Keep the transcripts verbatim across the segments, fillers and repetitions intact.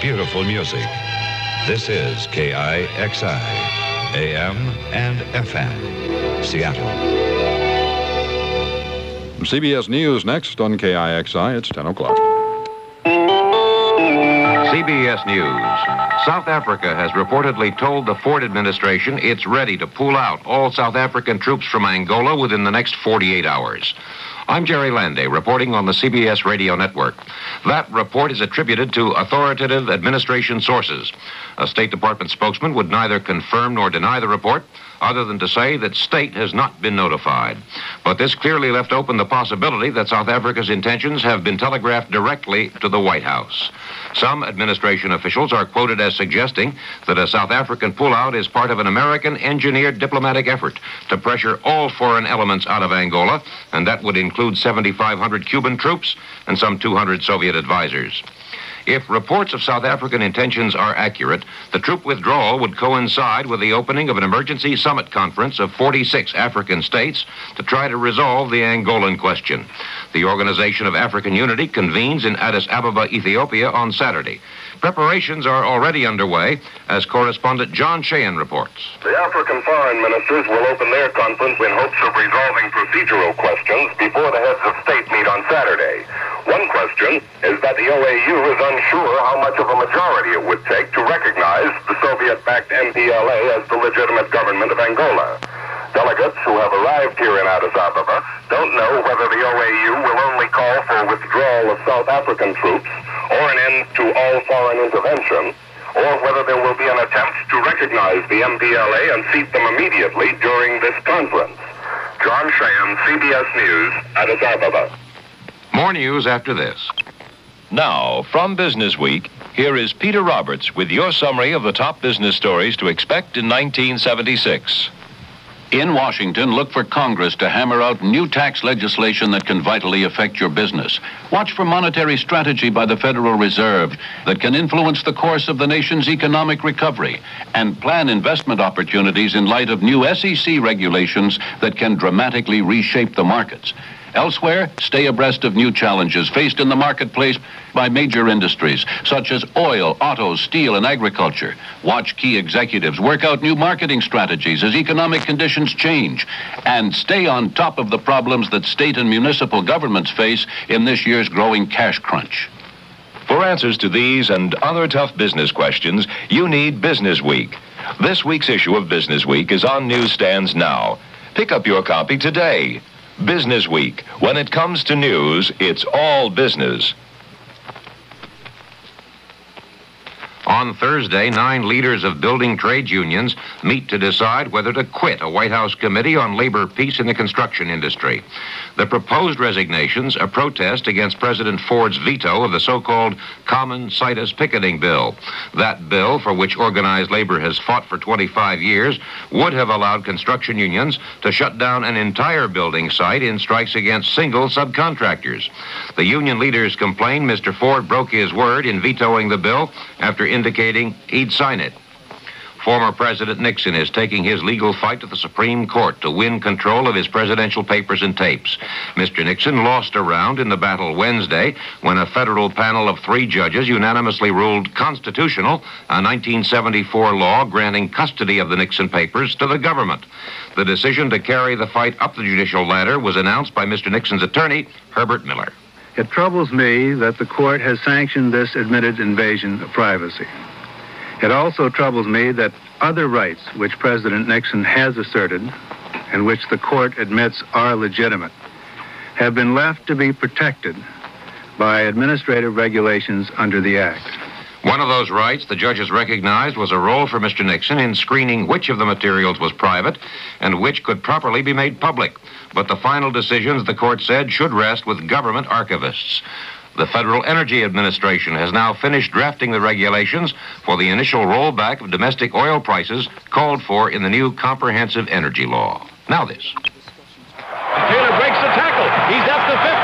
beautiful music. This is K I X I, A M and F M, Seattle. C B S News next on K I X I. It's ten o'clock. C B S News. South Africa has reportedly told the Ford administration it's ready to pull out all South African troops from Angola within the next forty-eight hours. I'm Jerry Landay, reporting on the C B S radio network. That report is attributed to authoritative administration sources. A State Department spokesman would neither confirm nor deny the report, other than to say that state has not been notified. But this clearly left open the possibility that South Africa's intentions have been telegraphed directly to the White House. Some administration officials are quoted as suggesting that a South African pullout is part of an American-engineered diplomatic effort to pressure all foreign elements out of Angola, and that would include seventy-five hundred Cuban troops and some two hundred Soviet advisors. If reports of South African intentions are accurate, the troop withdrawal would coincide with the opening of an emergency summit conference of forty-six African states to try to resolve the Angolan question. The Organization of African Unity convenes in Addis Ababa, Ethiopia on Saturday. Preparations are already underway, as correspondent John Sheehan reports. The African foreign ministers will open their conference in hopes of resolving procedural questions before the heads of state meet on Saturday. One question is that the O A U is unsure how much of a majority it would take to recognize the Soviet-backed M P L A as the legitimate government of Angola. Delegates who have arrived here in Addis Ababa don't know whether the O A U will only call for withdrawal of South African troops or an end to all foreign intervention, or whether there will be an attempt to recognize the M P L A and seat them immediately during this conference. John Sheehan, C B S News, Addis Ababa. More news after this. Now, from Business Week, here is Peter Roberts with your summary of the top business stories to expect in nineteen seventy-six. In Washington, look for Congress to hammer out new tax legislation that can vitally affect your business. Watch for monetary strategy by the Federal Reserve that can influence the course of the nation's economic recovery, and plan investment opportunities in light of new S E C regulations that can dramatically reshape the markets. Elsewhere, stay abreast of new challenges faced in the marketplace by major industries, such as oil, autos, steel, and agriculture. Watch key executives work out new marketing strategies as economic conditions change. And stay on top of the problems that state and municipal governments face in this year's growing cash crunch. For answers to these and other tough business questions, you need Business Week. This week's issue of Business Week is on newsstands now. Pick up your copy today. Business Week. When it comes to news, it's all business. On Thursday, nine leaders of building trades unions meet to decide whether to quit a White House committee on labor peace in the construction industry. The proposed resignations, a protest against President Ford's veto of the so-called Common Situs Picketing Bill. That bill, for which organized labor has fought for twenty-five years, would have allowed construction unions to shut down an entire building site in strikes against single subcontractors. The union leaders complain Mister Ford broke his word in vetoing the bill after indicating he'd sign it. Former President Nixon is taking his legal fight to the Supreme Court to win control of his presidential papers and tapes. Mister Nixon lost a round in the battle Wednesday when a federal panel of three judges unanimously ruled constitutional a nineteen seventy-four law granting custody of the Nixon papers to the government. The decision to carry the fight up the judicial ladder was announced by Mister Nixon's attorney, Herbert Miller. It troubles me that the court has sanctioned this admitted invasion of privacy. It also troubles me that other rights which President Nixon has asserted and which the court admits are legitimate have been left to be protected by administrative regulations under the Act. One of those rights the judges recognized was a role for Mister Nixon in screening which of the materials was private and which could properly be made public. But the final decisions, the court said, should rest with government archivists. The Federal Energy Administration has now finished drafting the regulations for the initial rollback of domestic oil prices called for in the new comprehensive energy law. Now this. Taylor breaks the tackle. He's up to fifteen. There's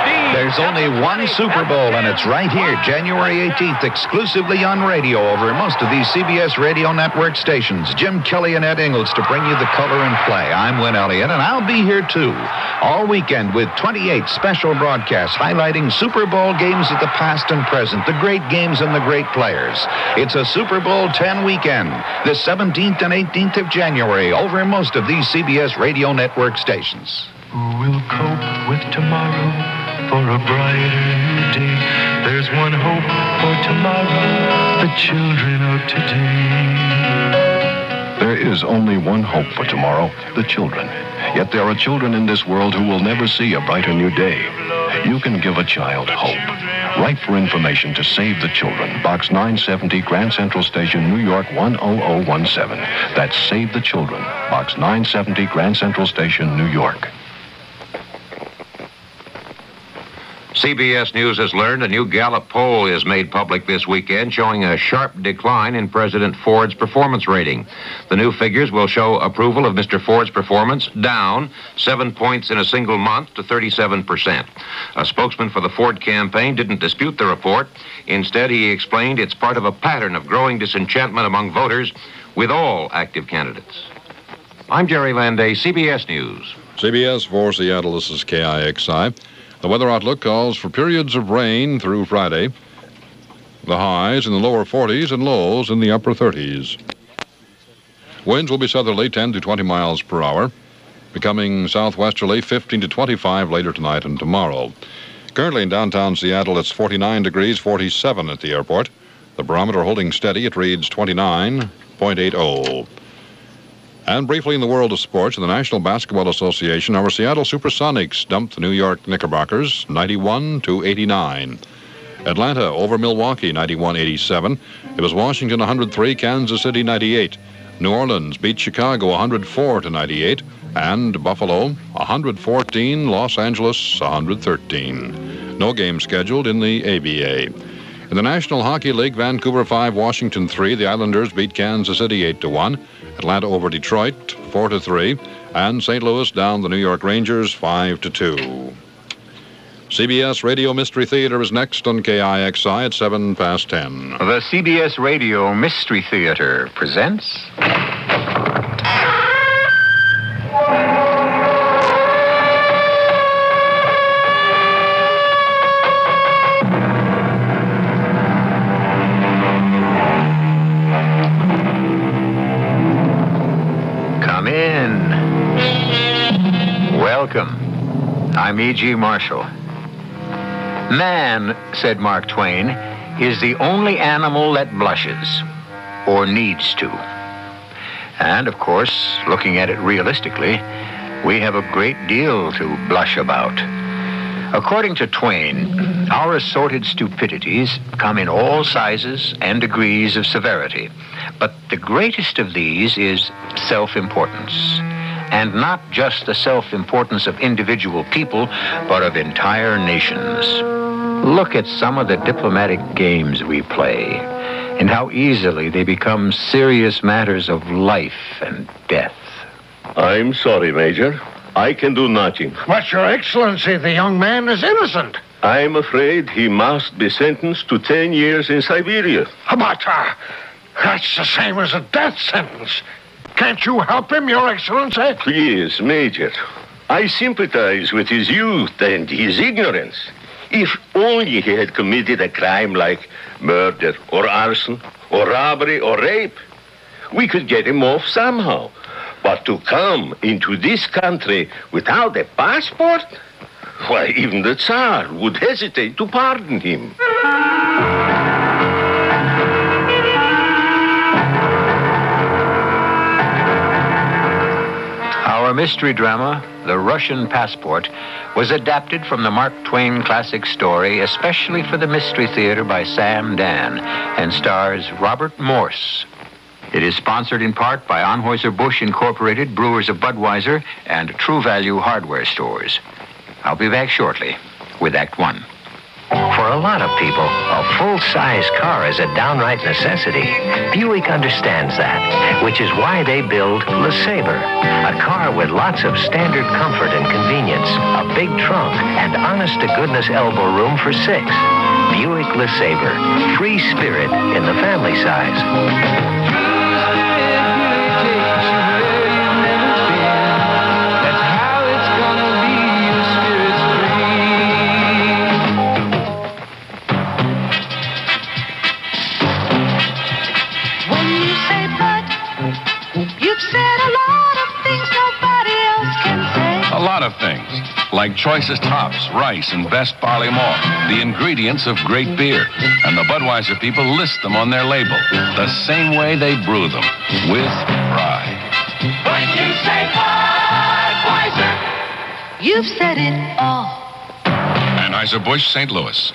There's only one Super Bowl, and it's right here, January eighteenth, exclusively on radio over most of these C B S Radio Network stations. Jim Kelly and Ed Ingles to bring you the color and play. I'm Win Elliott, and I'll be here, too, all weekend with twenty-eight special broadcasts highlighting Super Bowl games of the past and present, the great games and the great players. It's a Super Bowl ten weekend, the seventeenth and eighteenth of January, over most of these C B S Radio Network stations. Who will cope with tomorrow for a brighter new day? There's one hope for tomorrow, the children of today. There is only one hope for tomorrow, the children. Yet there are children in this world who will never see a brighter new day. You can give a child hope. Write for information to Save the Children. Box nine seventy, Grand Central Station, New York one oh oh one seven. That's Save the Children. Box nine seventy, Grand Central Station, New York. C B S News has learned a new Gallup poll is made public this weekend showing a sharp decline in President Ford's performance rating. The new figures will show approval of Mister Ford's performance down seven points in a single month to thirty-seven percent. A spokesman for the Ford campaign didn't dispute the report. Instead, he explained it's part of a pattern of growing disenchantment among voters with all active candidates. I'm Jerry Landay, C B S News. C B S for Seattle, this is K I X I. The weather outlook calls for periods of rain through Friday. The highs in the lower forties and lows in the upper thirties. Winds will be southerly ten to twenty miles per hour, becoming southwesterly fifteen to twenty-five later tonight and tomorrow. Currently in downtown Seattle, it's forty-nine degrees, forty-seven at the airport. The barometer holding steady, it reads twenty-nine point eight oh. And briefly in the world of sports, in the National Basketball Association, our Seattle Supersonics dumped the New York Knickerbockers ninety-one to eighty-nine. Atlanta over Milwaukee ninety-one eighty-seven. It was Washington one hundred three, Kansas City ninety-eight. New Orleans beat Chicago one hundred four to ninety-eight. And Buffalo one hundred fourteen, Los Angeles one hundred thirteen. No game scheduled in the A B A. In the National Hockey League, Vancouver five, Washington three. The Islanders beat Kansas City eight to one. Atlanta over Detroit four to three. And Saint Louis down the New York Rangers five to two. C B S Radio Mystery Theater is next on K I X I at seven past ten. The C B S Radio Mystery Theater presents... Come in. Welcome. I'm E G. Marshall. Man, said Mark Twain, is the only animal that blushes, or needs to. And, of course, looking at it realistically, we have a great deal to blush about. According to Twain, our assorted stupidities come in all sizes and degrees of severity. But the greatest of these is self-importance. And not just the self-importance of individual people, but of entire nations. Look at some of the diplomatic games we play, and how easily they become serious matters of life and death. I'm sorry, Major. I can do nothing. But, Your Excellency, the young man is innocent. I'm afraid he must be sentenced to ten years in Siberia. But, uh, that's the same as a death sentence. Can't you help him, Your Excellency? Please, Major. I sympathize with his youth and his ignorance. If only he had committed a crime like murder or arson or robbery or rape, we could get him off somehow. But to come into this country without a passport? Why, even the Tsar would hesitate to pardon him. Our mystery drama, The Russian Passport, was adapted from the Mark Twain classic story, especially for the Mystery Theater by Sam Dan, and stars Robert Morse. It is sponsored in part by Anheuser-Busch Incorporated, Brewers of Budweiser, and True Value Hardware Stores. I'll be back shortly with Act One. For a lot of people, a full-size car is a downright necessity. Buick understands that, which is why they build LeSabre, a car with lots of standard comfort and convenience, a big trunk, and honest-to-goodness elbow room for six. Buick LeSabre, free spirit in the family size. A lot of things, like choicest hops, rice, and best barley malt, the ingredients of great beer. And the Budweiser people list them on their label, the same way they brew them, with pride. When you say Budweiser, you've said it all. Anheuser-Busch, Saint Louis.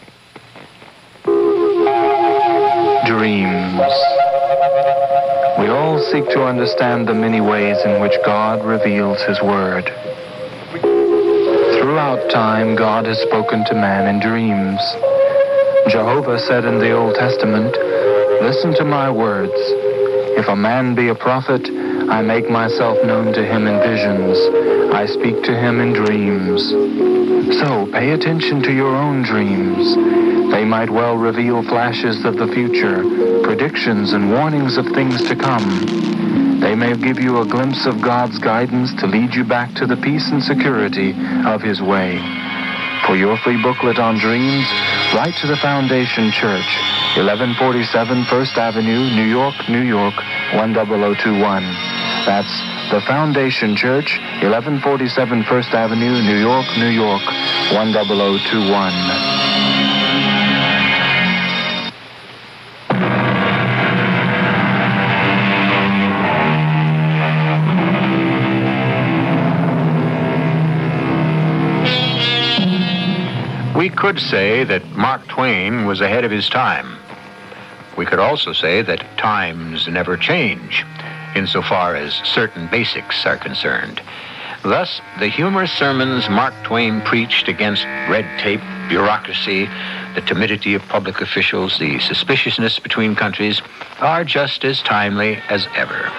Dreams. We all seek to understand the many ways in which God reveals His Word. Throughout time, God has spoken to man in dreams. Jehovah said in the Old Testament, "Listen to my words. If a man be a prophet, I make myself known to him in visions. I speak to him in dreams." So pay attention to your own dreams. They might well reveal flashes of the future, predictions and warnings of things to come. They may give you a glimpse of God's guidance to lead you back to the peace and security of His way. For your free booklet on dreams, write to the Foundation Church, eleven forty-seven First Avenue, New York, New York, one zero zero two one. That's the Foundation Church, eleven forty-seven First Avenue, New York, New York, one zero zero two one. We could say that Mark Twain was ahead of his time. We could also say that times never change, insofar as certain basics are concerned. Thus, the humorous sermons Mark Twain preached against red tape, bureaucracy, the timidity of public officials, the suspiciousness between countries, are just as timely as ever.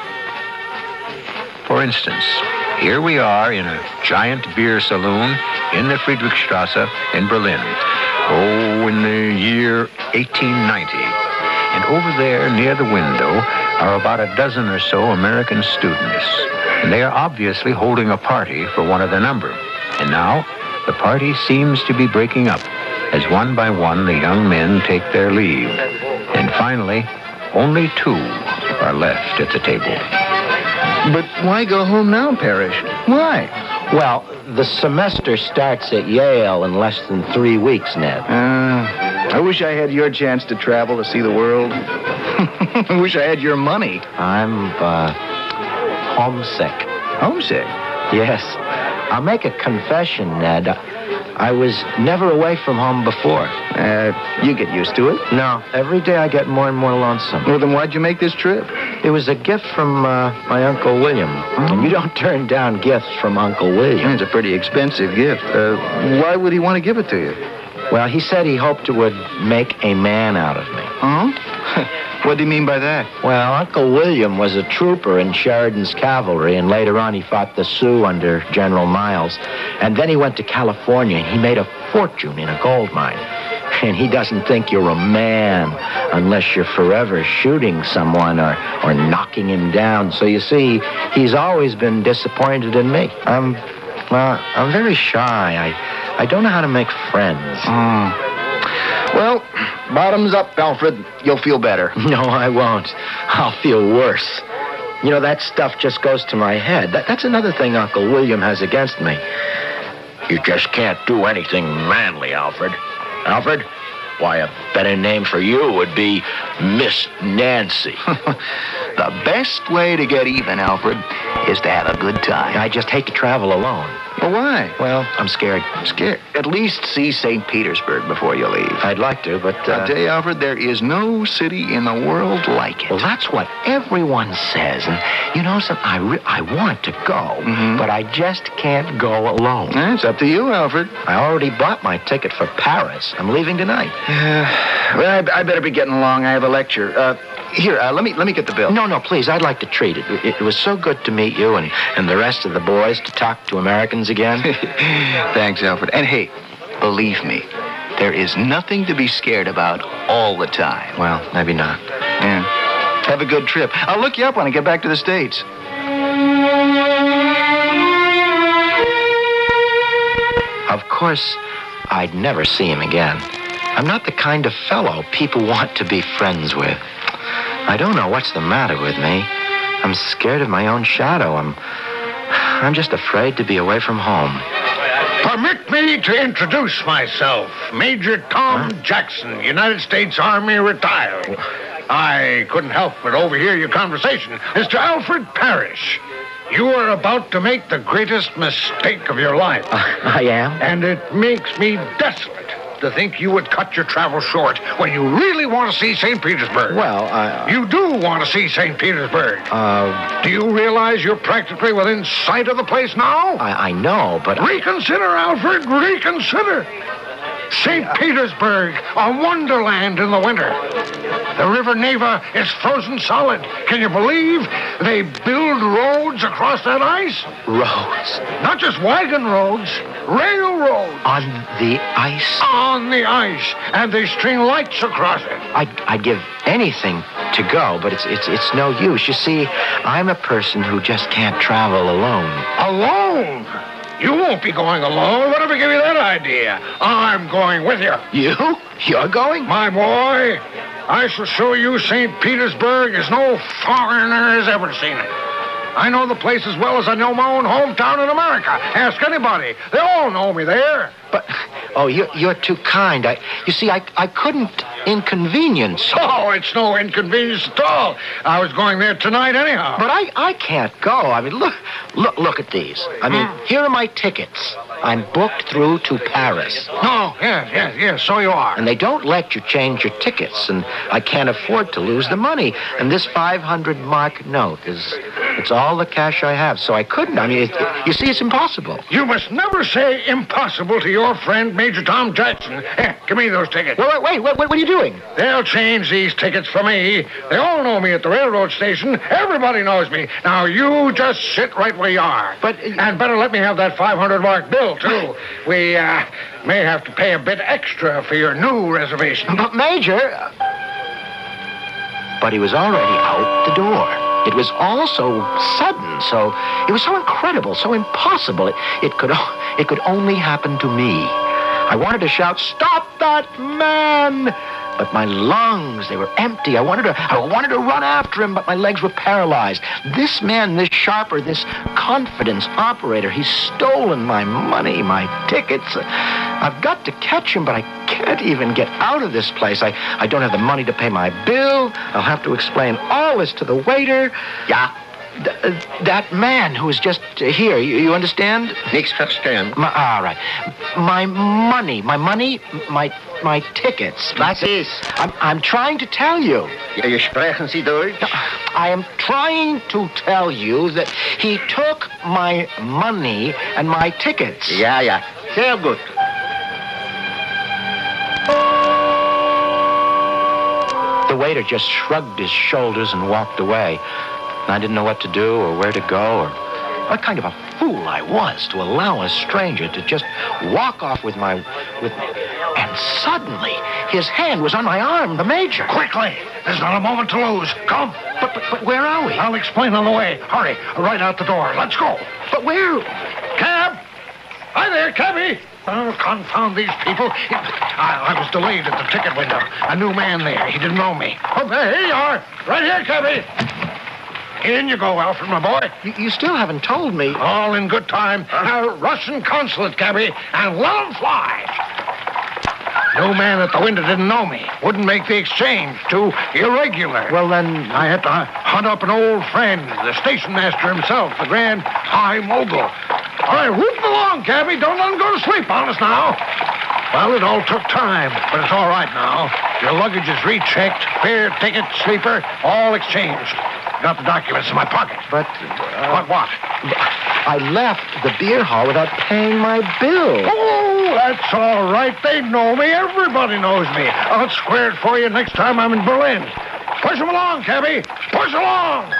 For instance, here we are in a giant beer saloon in the Friedrichstrasse in Berlin. Oh, in the year eighteen ninety. And over there near the window are about a dozen or so American students. And they are obviously holding a party for one of their number. And now the party seems to be breaking up as one by one the young men take their leave. And finally, only two are left at the table. But why go home now, Parrish? Why? Well, the semester starts at Yale in less than three weeks, Ned. Uh, I wish I had your chance to travel to see the world. I wish I had your money. I'm, uh, homesick. Homesick? Yes. I'll make a confession, Ned. I was never away from home before. Uh, you get used to it. No, every day I get more and more lonesome. Well, then why'd you make this trip? It was a gift from uh, my Uncle William. Oh. And you don't turn down gifts from Uncle William. It's a pretty expensive gift. Uh, why would he want to give it to you? Well, he said he hoped it would make a man out of me. Huh? What do you mean by that? Well, Uncle William was a trooper in Sheridan's cavalry, and later on he fought the Sioux under General Miles. And then he went to California, and he made a fortune in a gold mine. And he doesn't think you're a man unless you're forever shooting someone or, or knocking him down. So you see, he's always been disappointed in me. I'm, well, I'm very shy. I, I don't know how to make friends. Mm. Well, bottoms up, Alfred. You'll feel better. No, I won't. I'll feel worse. You know, that stuff just goes to my head. That, that's another thing Uncle William has against me. You just can't do anything manly, Alfred. Alfred? Why, a better name for you would be Miss Nancy. The best way to get even, Alfred, is to have a good time. I just hate to travel alone. Well, Oh, why? Well, I'm scared. Scared. At least see Saint Petersburg before you leave. I'd like to, but... Uh... I'll tell you, Alfred, there is no city in the world like it. Well, that's what everyone says. And, you know, some, I, re- I want to go, mm-hmm. but I just can't go alone. Eh, it's up to you, Alfred. I already bought my ticket for Paris. I'm leaving tonight. Uh, well, I, I better be getting along. I have a lecture. Uh, here, uh, let me let me get the bill. No, no, please. I'd like to treat it. It, it was so good to meet you and, and the rest of the boys to talk to Americans again. Thanks, Alfred. And hey, believe me, there is nothing to be scared about all the time. Well, maybe not. Yeah. Have a good trip. I'll look you up when I get back to the States. Of course, I'd never see him again. I'm not the kind of fellow people want to be friends with. I don't know what's the matter with me. I'm scared of my own shadow. I'm, I'm just afraid to be away from home. Permit me to introduce myself. Major Tom huh? Jackson, United States Army retired. I couldn't help but overhear your conversation. Mister Alfred Parrish, you are about to make the greatest mistake of your life. Uh, I am? And it makes me desolate to think you would cut your travel short when you really want to see Saint Petersburg. Well, I... Uh, you do want to see Saint Petersburg. Uh... Do you realize you're practically within sight of the place now? I, I know, but... Reconsider, Alfred, reconsider. Saint Petersburg, a wonderland in the winter. The River Neva is frozen solid. Can you believe they build roads across that ice? Roads? Not just wagon roads, railroads. On the ice? On the ice. And they string lights across it. I'd, I'd give anything to go, but it's, it's, it's no use. You see, I'm a person who just can't travel alone. Alone? You won't be going alone. Whatever gave you that idea? I'm going with you. You? You're going? My boy, I shall show you Saint Petersburg as no foreigner has ever seen it. I know the place as well as I know my own hometown in America. Ask anybody. They all know me there. But, oh, you're, you're too kind. I, you see, I, I couldn't inconvenience. Oh, it's no inconvenience at all. I was going there tonight anyhow. But I, I can't go. I mean, look, look, look at these. I mean, hmm. here are my tickets. I'm booked through to Paris. No, yes, yes, yes, so you are. And they don't let you change your tickets, and I can't afford to lose the money. And this five hundred mark note is, it's all the cash I have, so I couldn't. I mean, it, it, you see, it's impossible. You must never say impossible to your friend, Major Tom Jackson. Here, give me those tickets. Wait, wait, wait, what are you doing? They'll change these tickets for me. They all know me at the railroad station. Everybody knows me. Now, you just sit right where you are. But... Uh, and better let me have that five hundred mark bill, too. We, uh, may have to pay a bit extra for your new reservation. But, Major... But he was already out the door. It was all so sudden, so... It was so incredible, so impossible. It, it could it could only happen to me. I wanted to shout, "Stop that man!" But my lungs, they were empty. I wanted to I wanted to run after him, but my legs were paralyzed. This man, this sharper, this confidence operator, he's stolen my money, my tickets. I've got to catch him, but I can't even get out of this place. I, I don't have the money to pay my bill. I'll have to explain all this to the waiter. Yeah. Th- uh, that man who is just uh, here, you, you understand? Nichts verstehen. My, all right. My money, my money, my my tickets. Was ist? I'm, I'm trying to tell you. Ja, sprechen Sie Deutsch? I am trying to tell you that he took my money and my tickets. Ja, ja. Sehr gut. The waiter just shrugged his shoulders and walked away. I didn't know what to do or where to go or what kind of a fool I was to allow a stranger to just walk off with my... with. And suddenly, his hand was on my arm, the Major. Quickly! There's not a moment to lose. Come. But, but, but where are we? I'll explain on the way. Hurry. Right out the door. Let's go. But where? Cab! Hi there, cabby! Oh, confound these people. I, I was delayed at the ticket window. A new man there. He didn't know me. Oh, there you are. Right here, cabby. In you go, Alfred, my boy. You, you still haven't told me. All in good time. Our Russian consulate, cabby, and let 'em fly. No man at the window didn't know me. Wouldn't make the exchange. Too irregular. Well, then... I had to hunt up an old friend, the station master himself, the Grand High Mogul. All right, whoop along, cabby. Don't let him go to sleep on us now. Well, it all took time, but it's all right now. Your luggage is rechecked, fare, ticket, sleeper, all exchanged. Got the documents in my pocket. But... Uh, what, what? I left the beer hall without paying my bill. Oh, that's all right. They know me. Everybody knows me. I'll square it for you next time I'm in Berlin. Push him along, cabby. Push along.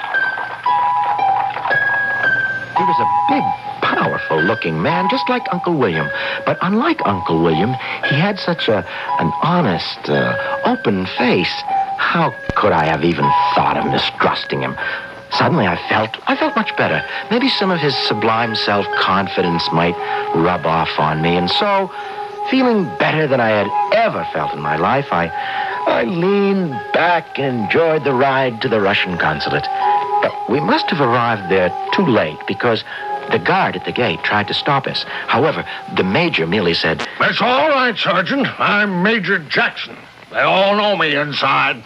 He was a big, powerful-looking man, just like Uncle William. But unlike Uncle William, he had such a an honest, uh, open face. How could I have even thought of mistrusting him? Suddenly, I felt I felt much better. Maybe some of his sublime self-confidence might rub off on me, and so, feeling better than I had ever felt in my life, I I leaned back and enjoyed the ride to the Russian consulate. But we must have arrived there too late because the guard at the gate tried to stop us. However, the major merely said, "That's all right, Sergeant. I'm Major Jackson. They all know me inside."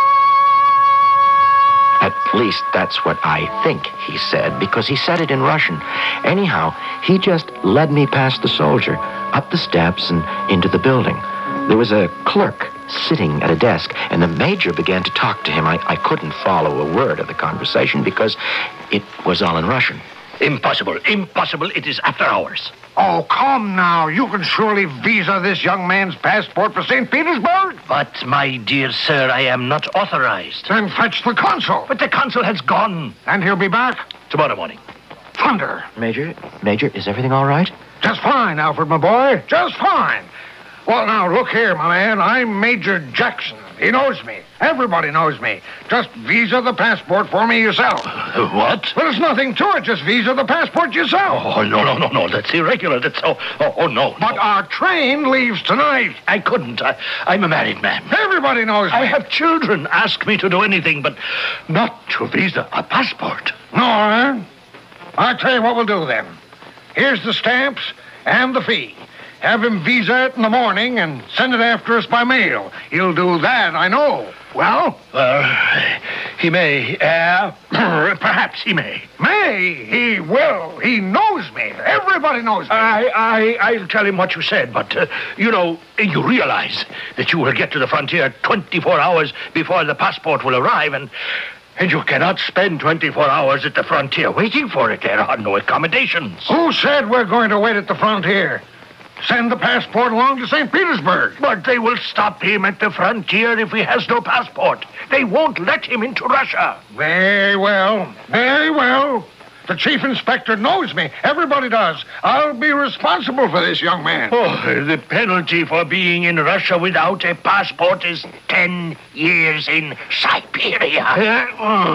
At least that's what I think he said, because he said it in Russian. Anyhow, he just led me past the soldier, up the steps and into the building. There was a clerk sitting at a desk, and the major began to talk to him. I, I couldn't follow a word of the conversation because it was all in Russian. Impossible. Impossible. It is after hours. Oh, come now. You can surely visa this young man's passport for Saint Petersburg. But, my dear sir, I am not authorized. Then fetch the consul. But the consul has gone. And he'll be back? Tomorrow morning. Thunder. Major, Major, is everything all right? Just fine, Alfred, my boy. Just fine. Well, now, look here, my man. I'm Major Jackson. He knows me. Everybody knows me. Just visa the passport for me yourself. Uh, what? Well, there's nothing to it. Just visa the passport yourself. Oh, no, no, no, no. That's irregular. That's... Oh, oh, oh no. But no. our train leaves tonight. I couldn't. I, I'm a married man. Everybody knows me. I have children. Ask me to do anything, but not to visa a passport. No, eh? I'll tell you what we'll do, then. Here's the stamps and the fee. Have him visa it in the morning and send it after us by mail. He'll do that, I know. Well? Uh, he may. Uh, perhaps he may. May? He will. He knows me. Everybody knows me. I, I, I'll tell him what you said, but, uh, you know, you realize that you will get to the frontier twenty-four hours before the passport will arrive, and... And you cannot spend twenty-four hours at the frontier waiting for it. There are no accommodations. Who said we're going to wait at the frontier? Send the passport along to Saint Petersburg. But they will stop him at the frontier if he has no passport. They won't let him into Russia. Very well. Very well. The chief inspector knows me. Everybody does. I'll be responsible for this young man. Oh, the penalty for being in Russia without a passport is ten years in Siberia. Uh,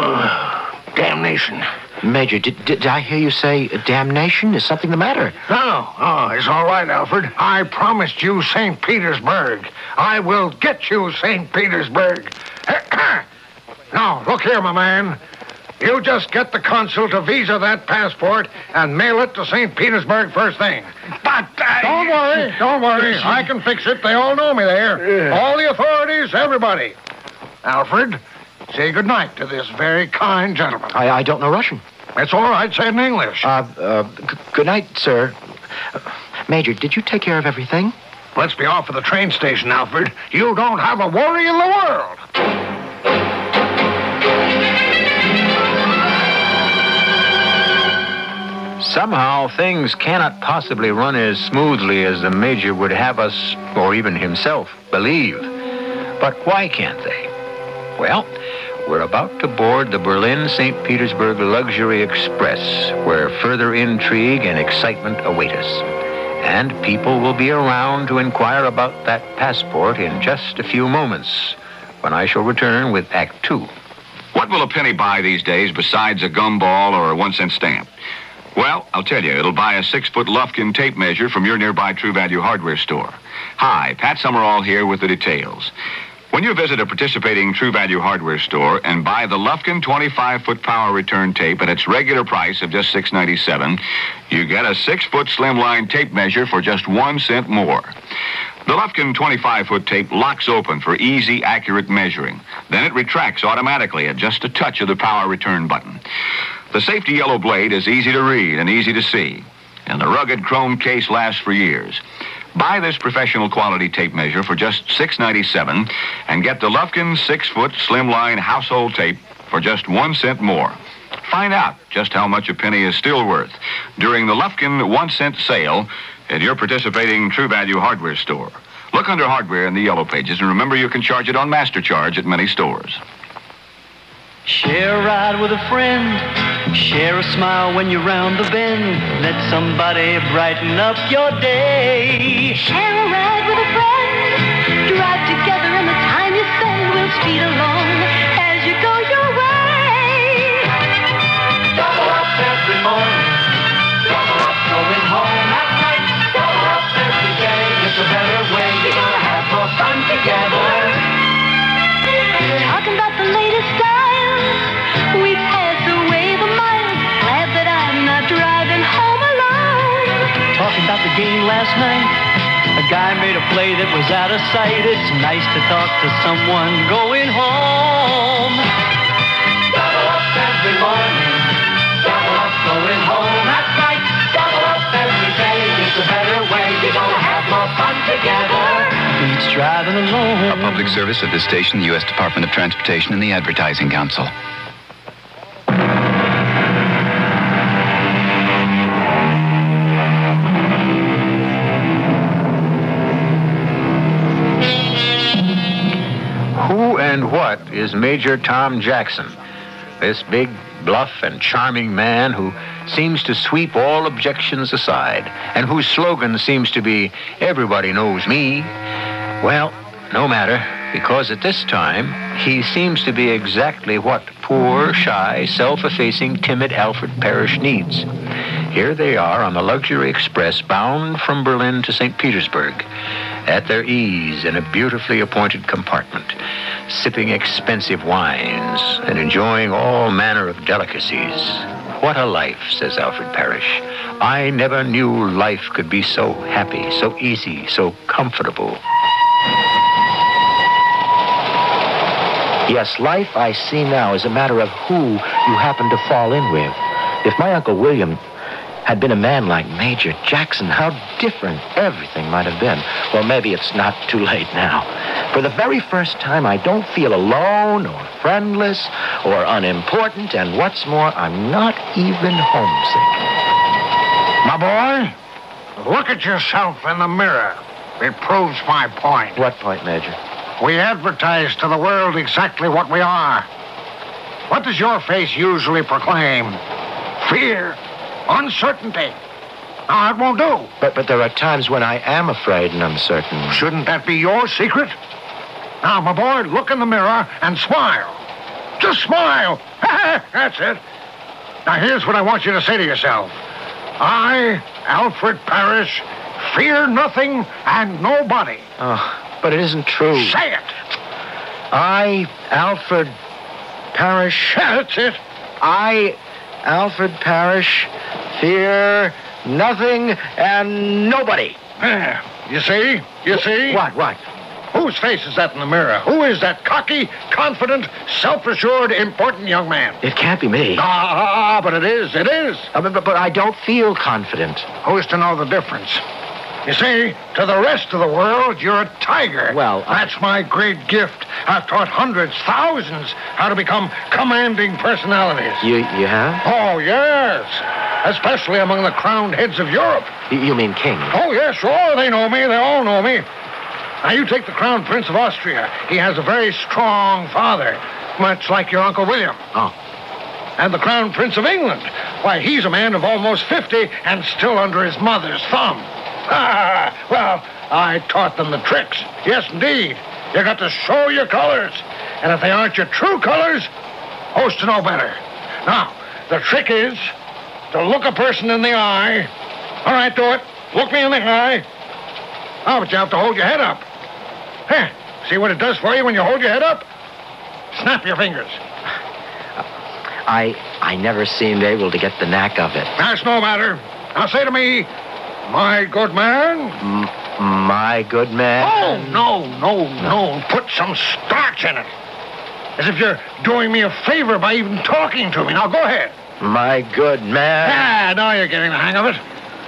oh, damnation. Major, did, did I hear you say damnation? Is something the matter? No, no, it's all right, Alfred. I promised you Saint Petersburg. I will get you Saint Petersburg. Now, look here, my man. You just get the consul to visa that passport and mail it to Saint Petersburg first thing. But I... Don't worry, don't worry. I can fix it. They all know me there. All the authorities, everybody. Alfred, say goodnight to this very kind gentleman. I, I don't know Russian. It's all right. Say it in English. Uh, uh, g- good night, sir. Uh, Major, did you take care of everything? Let's be off at the train station, Alfred. You don't have a worry in the world. Somehow, things cannot possibly run as smoothly as the Major would have us, or even himself, believe. But why can't they? Well, we're about to board the Berlin-Saint Petersburg Luxury Express, where further intrigue and excitement await us. And people will be around to inquire about that passport in just a few moments, when I shall return with Act Two. What will a penny buy these days besides a gumball or a one-cent stamp? Well, I'll tell you, it'll buy a six-foot Lufkin tape measure from your nearby True Value hardware store. Hi, Pat Summerall here with the details. When you visit a participating True Value hardware store and buy the Lufkin twenty-five-foot power return tape at its regular price of just six ninety-seven, you get a six-foot slimline tape measure for just one cent more. The Lufkin twenty-five-foot tape locks open for easy, accurate measuring. Then it retracts automatically at just a touch of the power return button. The safety yellow blade is easy to read and easy to see. and the rugged chrome case lasts for years. Buy this professional quality tape measure for just six ninety-seven and get the Lufkin six-foot slimline household tape for just one cent more. Find out just how much a penny is still worth during the Lufkin one-cent sale at your participating True Value hardware store. Look under hardware in the yellow pages, and remember you can charge it on Master Charge at many stores. Share a ride with a friend, share a smile when you're round the bend. Let somebody brighten up your day. Share a ride with a friend, drive together and the time you spend will speed along as you go your way. Double up every morning, double up going home at night, double up every day. It's a better way, you're gonna have more fun together. Talking about the latest style, we pass away the miles. Glad that I'm not driving home alone. Talking about the game last night, a guy made a play that was out of sight. It's nice to talk to someone going home. Double up every morning, double up going home at night, double up every day. It's a better way, you're gonna have more fun together. Beats driving alone. A public service of this station, the U S Department of Transportation, and the Advertising Council. Who and what is Major Tom Jackson? This big, bluff, and charming man who seems to sweep all objections aside and whose slogan seems to be, "Everybody knows me." Well, no matter, because at this time, he seems to be exactly what poor, shy, self-effacing, timid Alfred Parrish needs. Here they are on the Luxury Express bound from Berlin to Saint Petersburg, at their ease in a beautifully appointed compartment, sipping expensive wines and enjoying all manner of delicacies. What a life, says Alfred Parrish. I never knew life could be so happy, so easy, so comfortable. Yes, life I see now is a matter of who you happen to fall in with. If my Uncle William had been a man like Major Jackson, how different everything might have been. Well, maybe it's not too late now. For the very first time, I don't feel alone or friendless or unimportant, and what's more, I'm not even homesick. My boy, look at yourself in the mirror. It proves my point. What point, Major? We advertise to the world exactly what we are. What does your face usually proclaim? Fear, uncertainty. Now, that won't do. But but there are times when I am afraid and uncertain. Shouldn't that be your secret? Now, my boy, look in the mirror and smile. Just smile. That's it. Now, here's what I want you to say to yourself. I, Alfred Parrish, fear nothing and nobody. Oh, but it isn't true. Say it. I, Alfred Parrish. That's it. I, Alfred Parrish, fear nothing and nobody. There. You see? You see? What, what? Whose face is that in the mirror? Who is that cocky, confident, self-assured, important young man? It can't be me. Ah, but it is. It is. Uh, but, but I don't feel confident. Who's to know the difference? You see, to the rest of the world, you're a tiger. Well, I... That's my great gift. I've taught hundreds, thousands, how to become commanding personalities. You you have? Oh, yes. Especially among the crowned heads of Europe. You, you mean king? Oh, yes, sure. They know me. They all know me. Now, you take the Crown Prince of Austria. He has a very strong father, much like your Uncle William. Oh. And the Crown Prince of England, why, he's a man of almost fifty and still under his mother's thumb. Ah, well, I taught them the tricks. Yes, indeed. You got to show your colors. And if they aren't your true colors, who's to know better? Now, the trick is to look a person in the eye. All right, do it. Look me in the eye. Oh, but you have to hold your head up. Huh. See what it does for you when you hold your head up? Snap your fingers. I I never seemed able to get the knack of it. That's no matter. Now say to me, my good man. M- my good man? Oh, no, no, no. Put some starch in it. As if you're doing me a favor by even talking to me. Now go ahead. My good man. Ah, now you're getting the hang of it.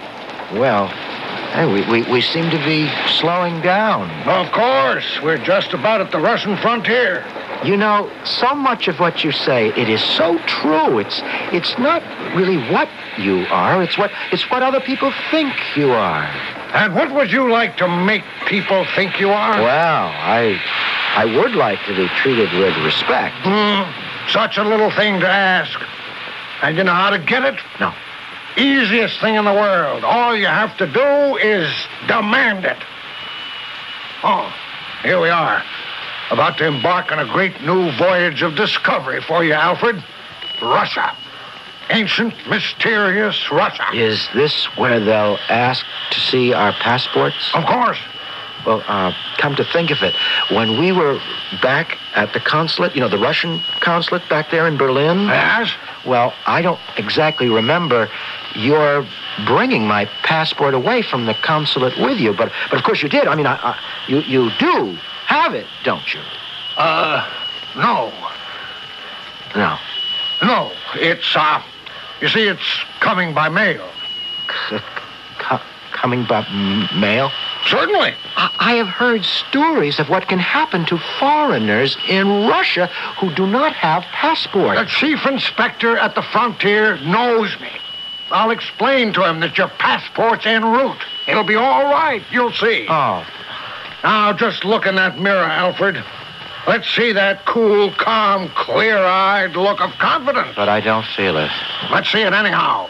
Well, hey, we, we, we seem to be slowing down. Of course. We're just about at the Russian frontier. You know, so much of what you say, it is so true. It's it's not really what you are. It's what it's what other people think you are. And what would you like to make people think you are? Well, I I would like to be treated with respect. Mm, such a little thing to ask. And you know how to get it? No. Easiest thing in the world. All you have to do is demand it. Oh, here we are. About to embark on a great new voyage of discovery for you, Alfred. Russia. Ancient, mysterious Russia. Is this where they'll ask to see our passports? Of course. Well, uh, come to think of it, when we were back at the consulate, you know, the Russian consulate back there in Berlin? Yes? Well, I don't exactly remember your bringing my passport away from the consulate with you, but but of course you did. I mean, I, I, you, you do have it, don't you? Uh, no. No. No, it's, uh, you see, it's coming by mail. C- co- coming by m- mail? Certainly. I-, I have heard stories of what can happen to foreigners in Russia who do not have passports. The chief inspector at the frontier knows me. I'll explain to him that your passport's en route. It'll be all right, you'll see. Oh. Now, just look in that mirror, Alfred. Let's see that cool, calm, clear-eyed look of confidence. But I don't feel it. Let's see it anyhow.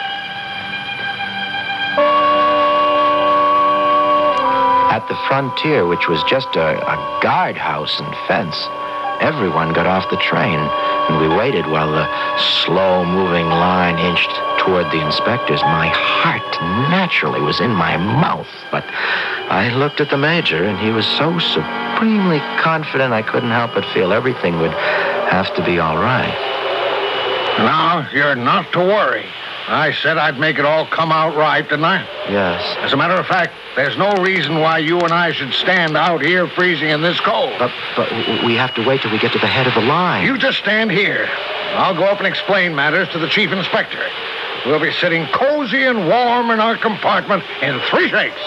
At the frontier, which was just a, a guardhouse and fence, everyone got off the train, and we waited while the slow-moving line inched toward the inspectors. My heart naturally was in my mouth, but I looked at the major, and he was so supremely confident I couldn't help but feel everything would have to be all right. Now, you're not to worry. I said I'd make it all come out right, didn't I? Yes. As a matter of fact, there's no reason why you and I should stand out here freezing in this cold. But, but we have to wait till we get to the head of the line. You just stand here. I'll go up and explain matters to the chief inspector. We'll be sitting cozy and warm in our compartment in three shakes.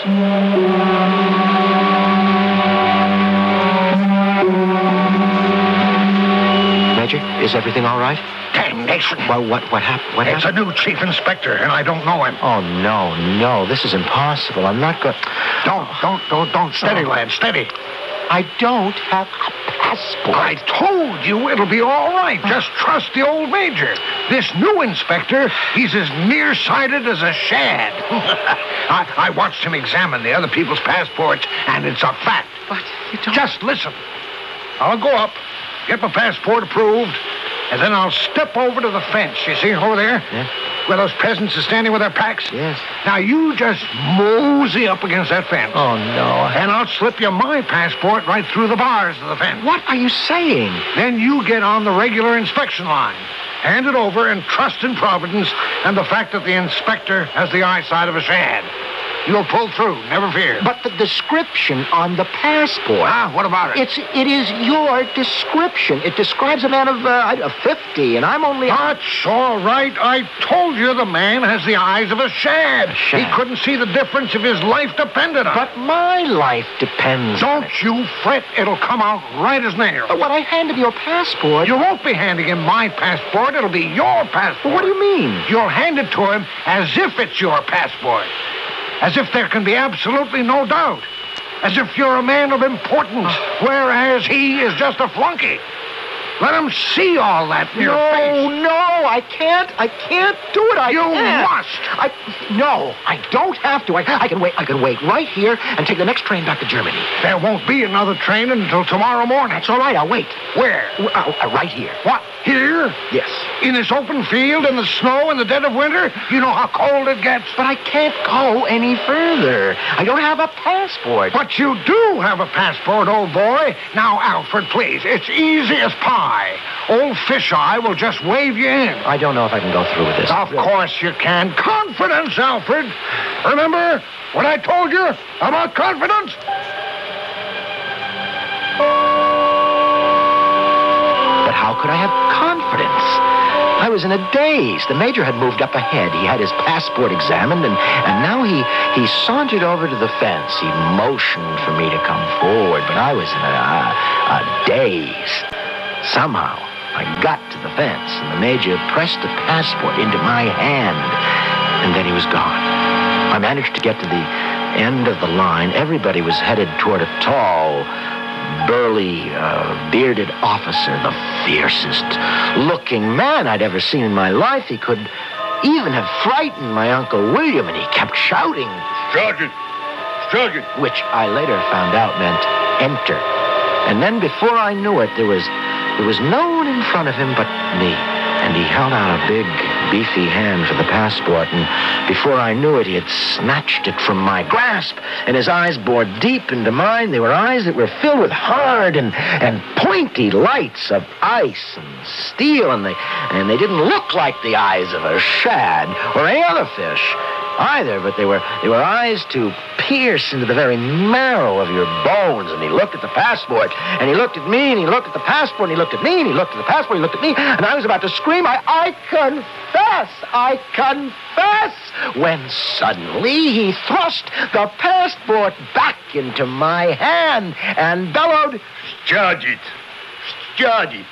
Major, is everything all right? Damnation. Well, what what, hap- what happened? It's a new chief inspector, and I don't know him. Oh, no, no. This is impossible. I'm not going... Don't, don't, don't, don't. Steady, Oh. lad, steady. I don't have a passport. I told you it'll be all right. Just trust the old major. This new inspector, he's as nearsighted as a shad. I, I watched him examine the other people's passports, and it's a fact. But you don't... Just listen. I'll go up, get my passport approved, and then I'll step over to the fence. You see over there? Yeah. Where those peasants are standing with their packs? Yes. Now, you just mosey up against that fence. Oh, no. And I'll slip you my passport right through the bars of the fence. What are you saying? Then you get on the regular inspection line. Hand it over and trust in Providence and the fact that the inspector has the eyesight of a shad. You'll pull through, never fear. But the description on the passport... Ah, what about it? It's, it is your description. It describes a man of uh, fifty, and I'm only... That's all right. I told you the man has the eyes of a shad. Shad. He couldn't see the difference if his life depended on it. But my life depends on Don't it. you fret. It'll come out right as nails. But when I handed your passport... You won't be handing him my passport. It'll be your passport. Well, what do you mean? You'll hand it to him as if it's your passport. As if there can be absolutely no doubt. As if you're a man of importance, whereas he is just a flunky. Let him see all that in your face. No, no, I can't. I can't do it. I You can't. must. I, no, I don't have to. I, I can wait. I can wait right here and take the next train back to Germany. There won't be another train until tomorrow morning. That's all right. I'll wait. Where? Uh, uh, right here. What? Here? Yes. In this open field in the snow in the dead of winter? You know how cold it gets. But I can't go any further. I don't have a passport. But you do have a passport, old boy. Now, Alfred, please. It's easy as pie. Old Fisheye will just wave you in. I don't know if I can go through with this. Of course you can. Confidence, Alfred. Remember what I told you about confidence? But how could I have confidence? I was in a daze. The major had moved up ahead. He had his passport examined, and, and now he, he sauntered over to the fence. He motioned for me to come forward, but I was in a, a, a daze. Somehow, I got to the fence, and the major pressed the passport into my hand, and then he was gone. I managed to get to the end of the line. Everybody was headed toward a tall, burly, uh, bearded officer, the fiercest looking man I'd ever seen in my life. He could even have frightened my Uncle William, and he kept shouting, "Sergeant! Sergeant!" which I later found out meant enter. And then before I knew it, there was there was no one in front of him but me. And he held out a big, beefy hand for the passport, and before I knew it, he had snatched it from my grasp, and his eyes bored deep into mine. They were eyes that were filled with hard and, and pointy lights of ice and steel, and they, and they didn't look like the eyes of a shad or any other fish either, but they were they were eyes to pierce into the very marrow of your bones. And he looked at the passport, and he looked at me, and he looked at the passport, and he looked at me, and he looked at the passport, and he looked at me, and I was about to scream, I, I confess, I confess, when suddenly he thrust the passport back into my hand and bellowed, "Judge it, judge it."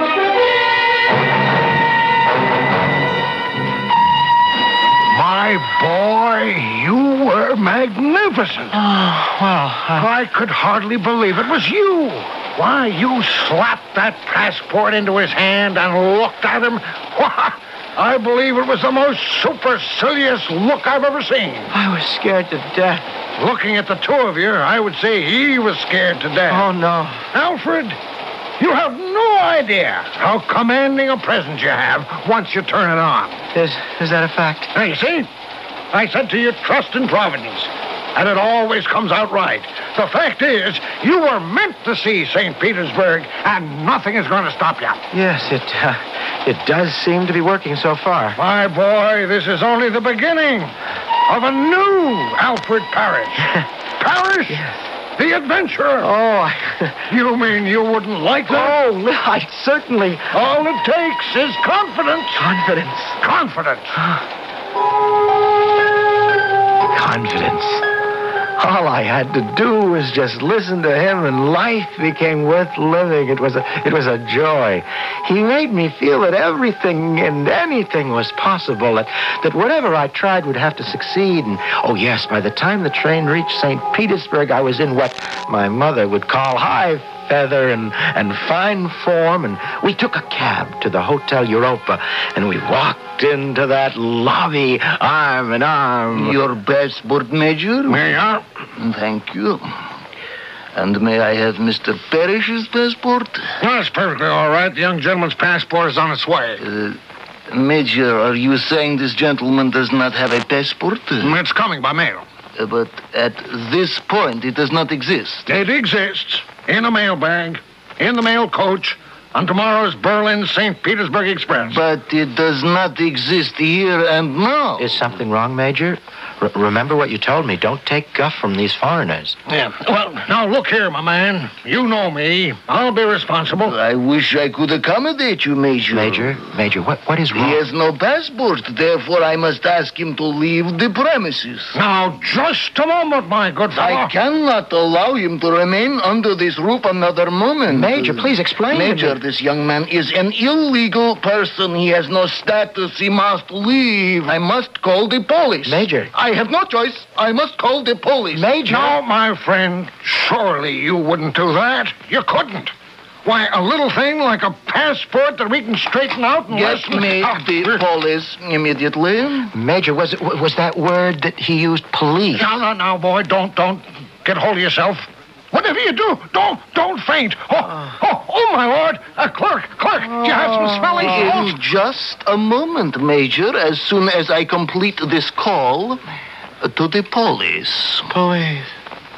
My boy, you were magnificent. Oh, well, I... I could hardly believe it was you. Why, you slapped that passport into his hand and looked at him. Why, I believe it was the most supercilious look I've ever seen. I was scared to death. Looking at the two of you, I would say he was scared to death. Oh, no. Alfred, you have no idea how commanding a presence you have once you turn it on. Is, is that a fact? Now, you see, I said to you, trust in Providence, and it always comes out right. The fact is, you were meant to see Saint Petersburg, and nothing is going to stop you. Yes, it, uh, it does seem to be working so far. My boy, this is only the beginning of a new Alfred Parrish. Parrish? Yes. The adventurer. Oh, you mean you wouldn't like that? Oh, I certainly... All it takes is confidence. Confidence. Confidence. Confidence. All I had to do was just listen to him, and life became worth living. It was a, it was a joy. He made me feel that everything and anything was possible, that, that whatever I tried would have to succeed. And, oh, yes, by the time the train reached Saint Petersburg, I was in what my mother would call high feather and, and fine form, and we took a cab to the Hotel Europa, and we walked into that lobby arm in arm. Your passport, Major? May I? Thank you. And may I have Mister Parrish's passport? Well, that's perfectly all right. The young gentleman's passport is on its way. Uh, Major, are you saying this gentleman does not have a passport? It's coming by mail. Uh, but at this point, it does not exist. It exists. In a mail bag, in the mail coach, on tomorrow's Berlin Saint Petersburg Express. But it does not exist here and now. Is something wrong, Major? R- remember what you told me. Don't take guff from these foreigners. Yeah. Well, now look here, my man. You know me. I'll be responsible. I wish I could accommodate you, Major. Major? Major, what, what is wrong? He has no passport. Therefore, I must ask him to leave the premises. Now, just a moment, my good fellow. I cannot allow him to remain under this roof another moment. Major, please explain. Major, this young man is an illegal person. He has no status. He must leave. I must call the police. Major. I have no choice. I must call the police. Major. No, my friend. Surely you wouldn't do that. You couldn't. Why, a little thing like a passport that we can straighten out and Get listen- me Oh, the police immediately. Major, was it, was that word that he used, police? Now, now, now, boy, don't, don't get hold of yourself. Whatever you do, don't, don't faint. Oh, oh, oh, my lord. Uh, clerk, clerk, do you have some smelling salts? In just a moment, Major, as soon as I complete this call uh, to the police. Police.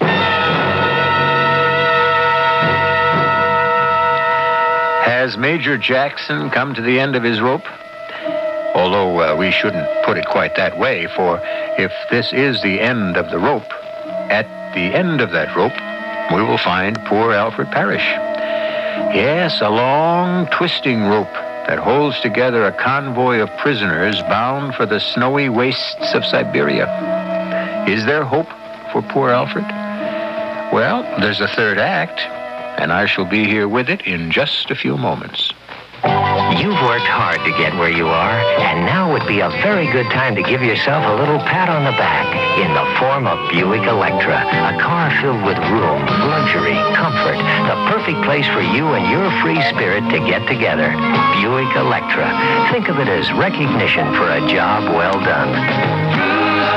Has Major Jackson come to the end of his rope? Although uh, we shouldn't put it quite that way, for if this is the end of the rope, at the end of that rope, we will find poor Alfred Parrish. Yes, a long, twisting rope that holds together a convoy of prisoners bound for the snowy wastes of Siberia. Is there hope for poor Alfred? Well, there's a third act, and I shall be here with it in just a few moments. You've worked hard to get where you are, and now would be a very good time to give yourself a little pat on the back in the form of Buick Electra, a car filled with room, luxury, comfort, the perfect place for you and your free spirit to get together. Buick Electra. Think of it as recognition for a job well done.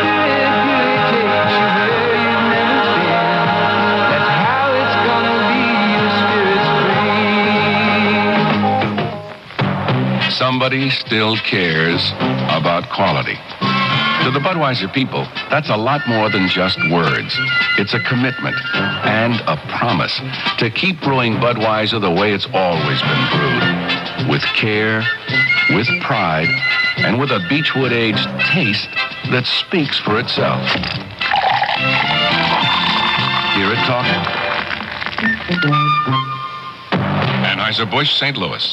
Somebody still cares about quality. To the Budweiser people, that's a lot more than just words. It's a commitment and a promise to keep brewing Budweiser the way it's always been brewed. With care, with pride, and with a Beechwood-aged taste that speaks for itself. Hear it talking? Anheuser-Busch, Saint Louis.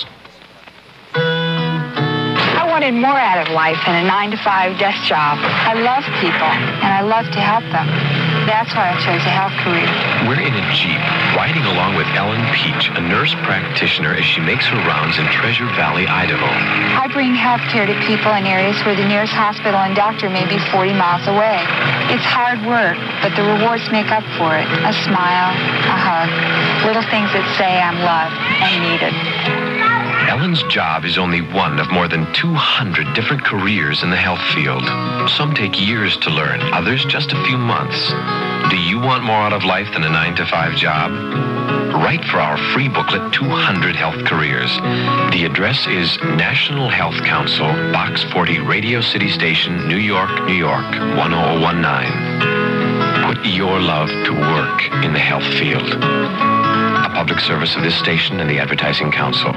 I wanted more out of life than a nine to five desk job. I love people, and I love to help them. That's why I chose a health career. We're in a Jeep, riding along with Ellen Peach, a nurse practitioner, as she makes her rounds in Treasure Valley, Idaho. I bring health care to people in areas where the nearest hospital and doctor may be forty miles away. It's hard work, but the rewards make up for it. A smile, a hug, little things that say I'm loved and needed. Ellen's job is only one of more than two hundred different careers in the health field. Some take years to learn, others just a few months. Do you want more out of life than a nine to five job? Write for our free booklet, two hundred Health Careers. The address is National Health Council, Box forty, Radio City Station, New York, New York, one oh one nine. Put your love to work in the health field. A public service of this station and the Advertising Council.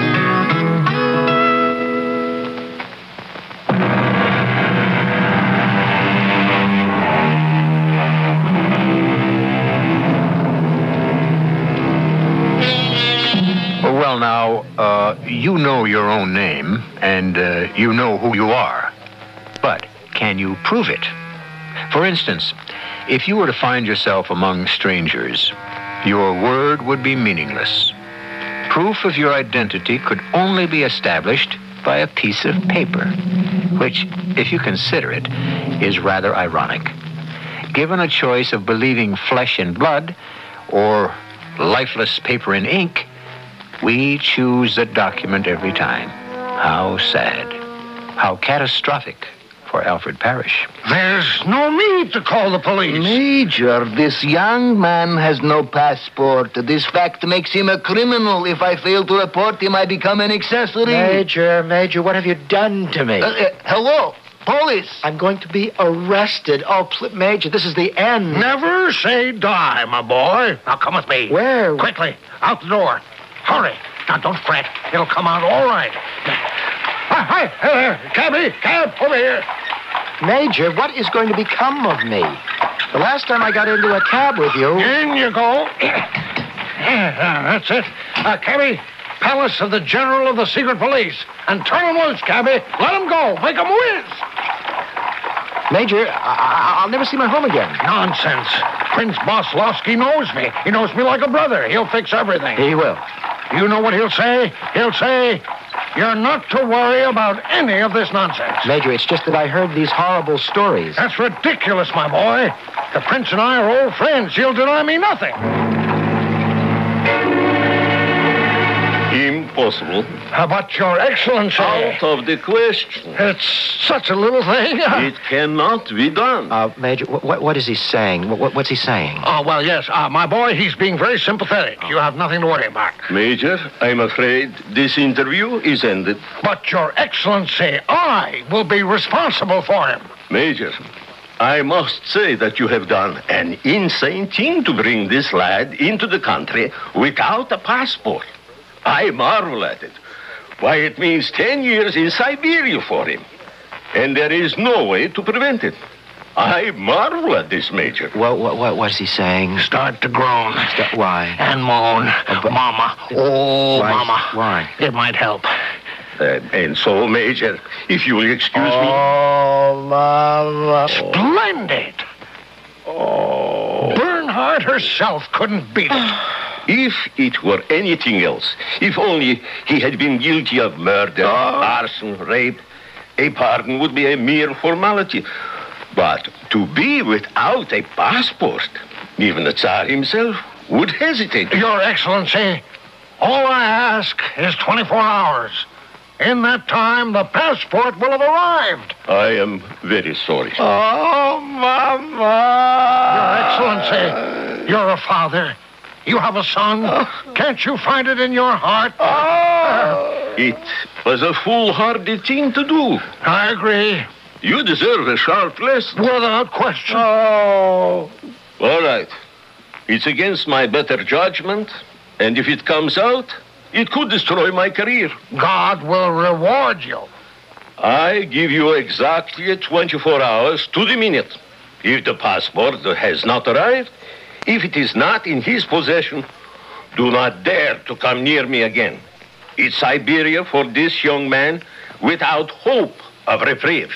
Well, now, uh, you know your own name, and uh, you know who you are. But can you prove it? For instance, if you were to find yourself among strangers, your word would be meaningless. Proof of your identity could only be established by a piece of paper, which, if you consider it, is rather ironic. Given a choice of believing flesh and blood or lifeless paper and ink, we choose the document every time. How sad. How catastrophic for Alfred Parrish. There's no need to call the police. Major, this young man has no passport. This fact makes him a criminal. If I fail to report him, I become an accessory. Major, Major, what have you done to me? Uh, uh, hello? Police. I'm going to be arrested. Oh, pl- Major, this is the end. Never say die, my boy. Now come with me. Where? Quickly, out the door. Hurry. Now, don't fret. It'll come out all right. Hi, hi, there. Cabby, cab, over here. Major, what is going to become of me? The last time I got into a cab with you... In you go. Yeah, that's it. Uh, cabby, Palace of the General of the Secret Police. And turn them loose, cabby. Let them go. Make them whiz. Major, I- I'll never see my home again. Nonsense. Prince Boslowski knows me. He knows me like a brother. He'll fix everything. He will. You know what he'll say? He'll say, you're not to worry about any of this nonsense. Major, it's just that I heard these horrible stories. That's ridiculous, my boy. The prince and I are old friends. He'll deny me nothing. Impossible. How about your excellency? Out of the question. It's such a little thing. It cannot be done. Uh, Major, what, what is he saying? What, what's he saying? Oh, well, yes. Uh, my boy, he's being very sympathetic. You have nothing to worry about. Major, I'm afraid this interview is ended. But your excellency, I will be responsible for him. Major, I must say that you have done an insane thing to bring this lad into the country without a passport. I marvel at it. Why, it means ten years in Siberia for him. And there is no way to prevent it. I marvel at this, Major. What, what, what, what's he saying? Start to groan. Start, why? And moan. Oh, but, Mama. Oh, why, Mama. Why? It might help. Uh, and so, Major, if you will excuse me. Oh, Mama. Splendid. Oh. Bernhardt herself couldn't beat it. If it were anything else, if only he had been guilty of murder, oh. arson, rape, a pardon would be a mere formality. But to be without a passport, even the Tsar himself would hesitate. Your Excellency, all I ask is twenty-four hours. In that time, the passport will have arrived. I am very sorry. Oh, Mama! Your Excellency, you're a father. You have a son. Can't you find it in your heart? Oh. It was a foolhardy thing to do. I agree. You deserve a sharp lesson. Without question. Oh. All right. It's against my better judgment, and if it comes out, it could destroy my career. God will reward you. I give you exactly twenty-four hours to the minute. If the passport has not arrived, if it is not in his possession, do not dare to come near me again. It's Siberia for this young man without hope of reprieve.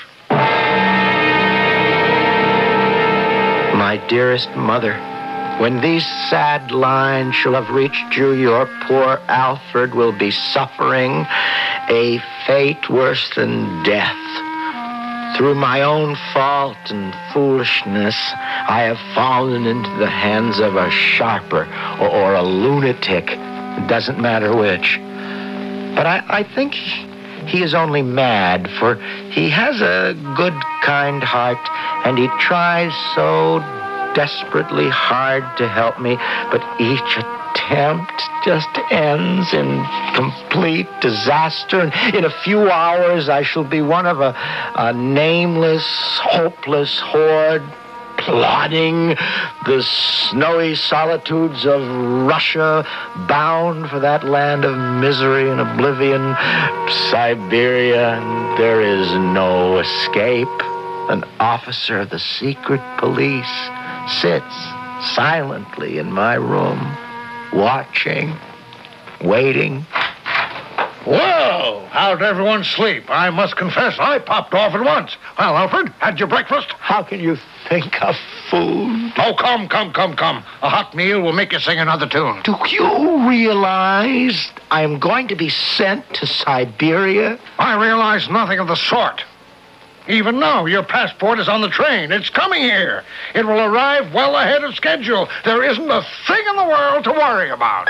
My dearest mother, when these sad lines shall have reached you, your poor Alfred will be suffering a fate worse than death. Through my own fault and foolishness, I have fallen into the hands of a sharper or, or a lunatic. It doesn't matter which. But I, I think he is only mad, for he has a good, kind heart, and he tries so desperately hard to help me, but each attempt just ends in complete disaster. And in a few hours, I shall be one of a, a nameless, hopeless horde plodding the snowy solitudes of Russia, bound for that land of misery and oblivion, Siberia, and there is no escape. An officer of the secret police sits silently in my room, watching, waiting. Well, how'd everyone sleep? I must confess, I popped off at once. Well, Alfred, had your breakfast? How can you think of food? Oh, come, come, come, come. A hot meal will make you sing another tune. Do you realize I am going to be sent to Siberia? I realize nothing of the sort. Even now, your passport is on the train. It's coming here. It will arrive well ahead of schedule. There isn't a thing in the world to worry about.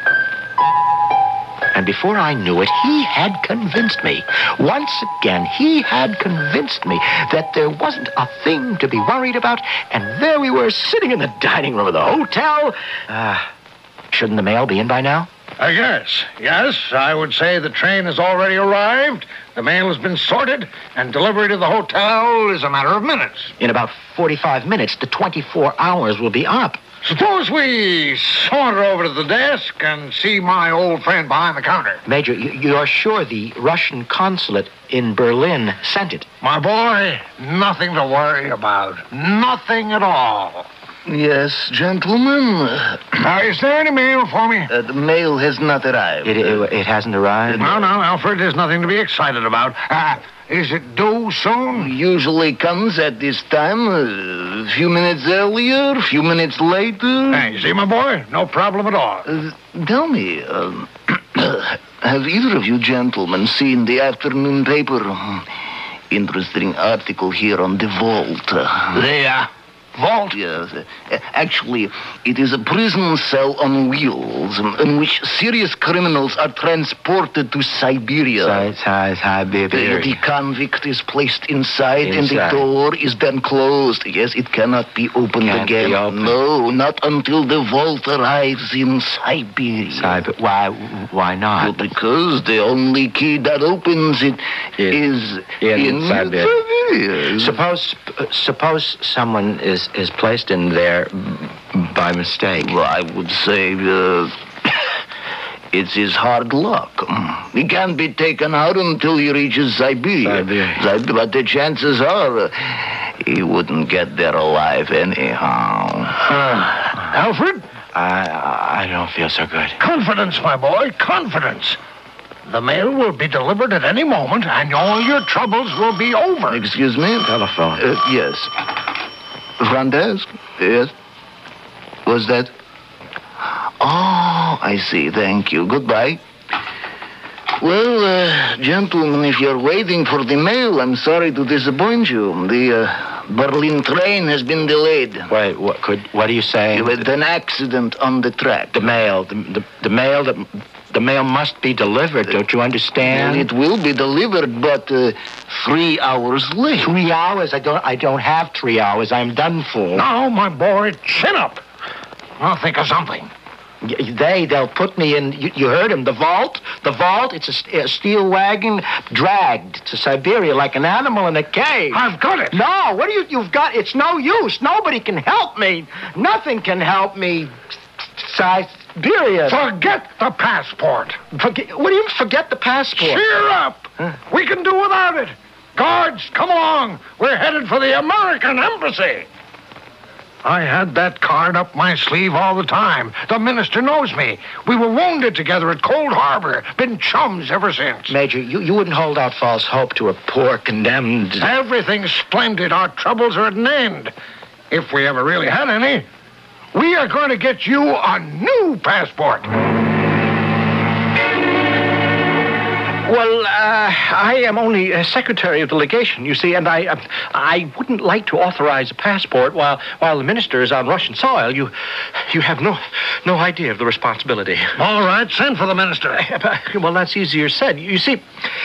And before I knew it, he had convinced me. Once again, he had convinced me that there wasn't a thing to be worried about, and there we were sitting in the dining room of the hotel. Uh, shouldn't the mail be in by now? I guess. Yes, I would say the train has already arrived. The mail has been sorted, and delivery to the hotel is a matter of minutes. In about forty-five minutes, the twenty-four hours will be up. Suppose we saunter over to the desk and see my old friend behind the counter. Major, you're sure the Russian consulate in Berlin sent it? My boy, nothing to worry about. Nothing at all. Yes, gentlemen. Uh, is there any mail for me? Uh, the mail has not arrived. It, it, it hasn't arrived? No, no, Alfred, there's nothing to be excited about. Uh, is it due soon? Usually comes at this time. A few minutes earlier, a few minutes later. Hey, you see, my boy? No problem at all. Uh, tell me, um, have either of you gentlemen seen the afternoon paper? Interesting article here on the vault. There. Vault? Yes. Uh, actually, it is a prison cell on wheels um, in which serious criminals are transported to Siberia. Si- Siberia. Uh, the convict is placed inside, inside, and the door is then closed. Yes, it cannot be opened Can't again. Be opened. No, not until the vault arrives in Siberia. Siberia. Why? Why not? Well, because the only key that opens it in, is in, in Siberia. Siberia. Suppose, uh, suppose someone is is placed in there by mistake. Well, I would say uh, it's his hard luck. He can't be taken out until he reaches Siberia. Siberia. But the chances are uh, he wouldn't get there alive anyhow. Uh, Alfred? I I don't feel so good. Confidence, my boy, confidence. The mail will be delivered at any moment, and all your troubles will be over. Excuse me? Telephone. Uh, yes. Front desk? Yes. What's that? Oh, I see. Thank you. Goodbye. Well, uh, gentlemen, if you're waiting for the mail, I'm sorry to disappoint you. The uh, Berlin train has been delayed. Wait, what could? What are you saying? You had an accident on the track. The mail, the the, the mail that the mail must be delivered. Don't you understand? Well, it will be delivered, but uh, three hours late. Three hours? I don't. I don't have three hours. I'm done for. Now, my boy, chin up. I'll think of something. They, they'll put me in, you, you heard him, the vault? The vault, it's a, a steel wagon dragged to Siberia like an animal in a cage. I've got it. No, what do you, you've got, it's no use. Nobody can help me. Nothing can help me. Siberia. Forget the passport. Forget, what do you forget the passport? Cheer up. Huh? We can do without it. Guards, come along. We're headed for the American Embassy. I had that card up my sleeve all the time. The minister knows me. We were wounded together at Cold Harbor. Been chums ever since. Major, you, you wouldn't hold out false hope to a poor condemned... Everything's splendid. Our troubles are at an end. If we ever really had any, we are going to get you a new passport. Well, uh, I am only a secretary of the legation, you see, and I, uh, I wouldn't like to authorize a passport while while the minister is on Russian soil. You, you have no, no idea of the responsibility. All right, send for the minister. Well, that's easier said. You see,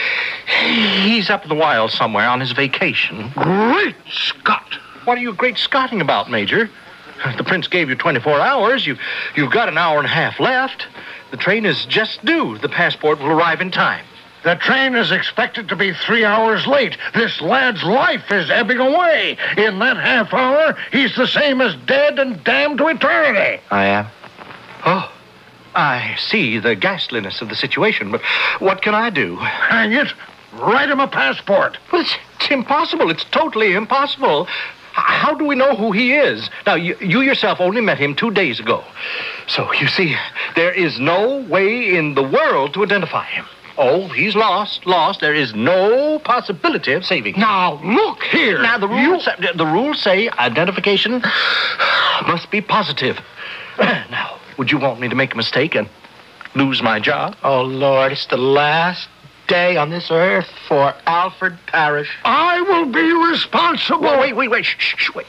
he's up in the wild somewhere on his vacation. Great Scott! What are you great Scotting about, Major? The prince gave you twenty-four hours. You, you've got an hour and a half left. The train is just due. The passport will arrive in time. The train is expected to be three hours late. This lad's life is ebbing away. In that half hour, he's the same as dead and damned to eternity. I am? Oh, I see the ghastliness of the situation, but what can I do? Hang it. Write him a passport. Well, it's, it's impossible. It's totally impossible. How do we know who he is? Now, you, you yourself only met him two days ago. So, you see, there is no way in the world to identify him. Oh, he's lost, lost. There is no possibility of saving him. Now, look here. Now, the rules, you... the rules say identification must be positive. Now, would you want me to make a mistake and lose my job? Oh, Lord, it's the last day on this earth for Alfred Parrish. I will be responsible. Whoa, wait, wait, wait. Shh, shh, wait.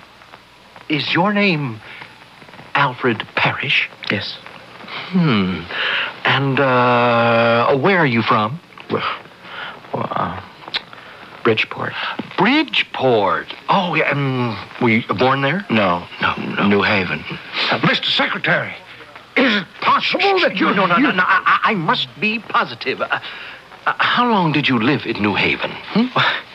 Is your name Alfred Parrish? Yes. Hmm. And, uh, where are you from? Well, uh, Bridgeport. Bridgeport. Oh, yeah. Um, were you born there? No. No, no. New Haven. Uh, Mister Secretary, is it possible that you... No, no, you... no, no. I, I must be positive. Uh, uh, how long did you live in New Haven? Hmm?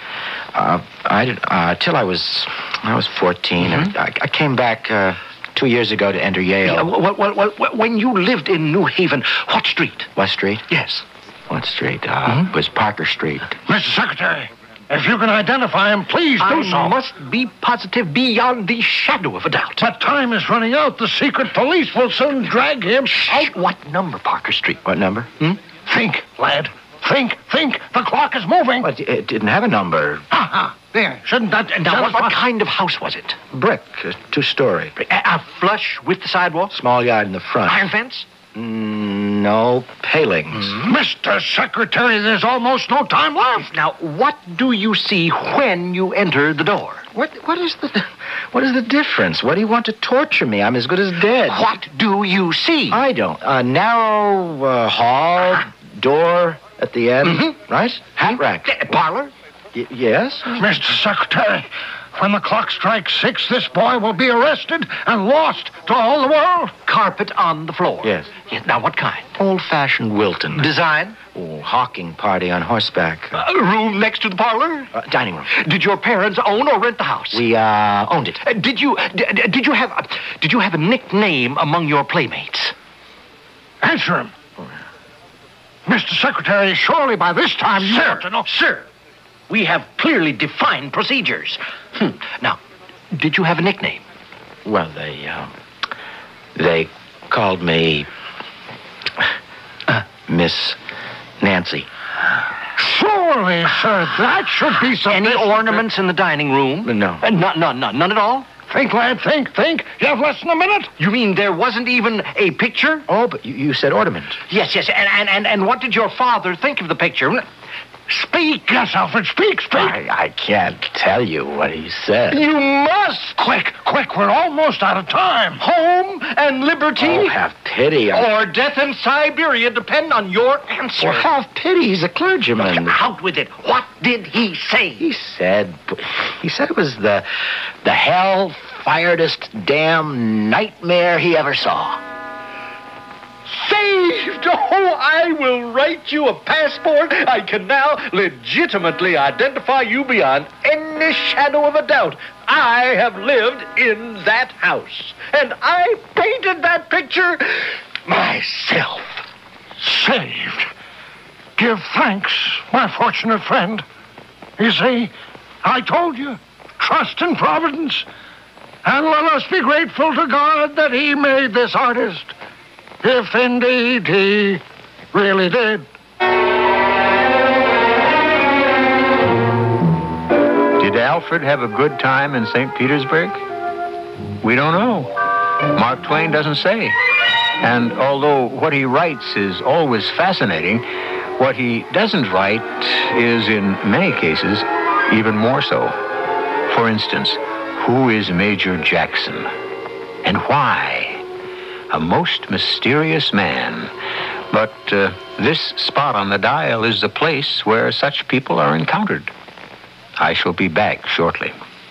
Uh, I did, uh, till I was, I was fourteen. Mm-hmm. I, I came back, uh, two years ago to enter Yale. Yeah, what, what, what, what, when you lived in New Haven, what street? What street? Yes. What street? Uh, mm-hmm. It was Parker Street. Mister Secretary, if you can identify him, please do I so. I must be positive beyond the shadow of a doubt. But time is running out. The secret police will soon drag him out. What number, Parker Street? What number? Hmm? Think, lad. Think, think. The clock is moving. But it didn't have a number. Ha ha. There. Shouldn't that... Now, what, what kind of house was it? Brick. Uh, two-story. A, a flush with the sidewalk? Small yard in the front. Iron fence? Mm, no palings. Mm-hmm. Mister Secretary, there's almost no time left. Now, what do you see when you enter the door? What? What is the... What is the difference? What do you want to torture me? I'm as good as dead. What do you see? I don't. A narrow uh, hall, uh-huh. door at the end, mm-hmm. right? Hat rack. Uh, parlor? Y- yes. Mister Secretary, when the clock strikes six, this boy will be arrested and lost to all the world. Carpet on the floor? Yes. yes. Now, what kind? Old-fashioned Wilton. Design? Oh, hawking party on horseback. Uh, room next to the parlor? Uh, dining room. Did your parents own or rent the house? We, uh, owned it. Uh, did you, d- did you have, uh, did you have a nickname among your playmates? Answer him. Mister Secretary, surely by this time you Sir, ought to know. Sir, we have clearly defined procedures. Hmm. Now, did you have a nickname? Well, they, uh, they called me uh, Miss Nancy. Surely, sir, that should be something. Any ornaments in the dining room? No. Uh, none, none, none, none at all? Think, lad, think, think. You have less than a minute. You mean there wasn't even a picture? Oh, but you, you said ornament. Yes, yes. And, and, and, and what did your father think of the picture? Speak. Yes, Alfred, speak, speak. I, I can't tell you what he said. You must. Quick, quick, we're almost out of time. Home and liberty? Oh, have pity. I... Or death in Siberia depend on your answer. Well, have pity. He's a clergyman. Look, out with it. What did he say? He said, he said it was the, the hell-firedest damn nightmare he ever saw. Saved! Oh, I will write you a passport. I can now legitimately identify you beyond any shadow of a doubt. I have lived in that house, and I painted that picture myself. Saved. Give thanks, my fortunate friend. You see, I told you, trust in Providence, and let us be grateful to God that he made this artist. If indeed he really did. Did Alfred have a good time in Saint Petersburg? We don't know. Mark Twain doesn't say. And although what he writes is always fascinating, what he doesn't write is, in many cases, even more so. For instance, who is Major Jackson? And why? A most mysterious man. But uh, this spot on the dial is the place where such people are encountered. I shall be back shortly.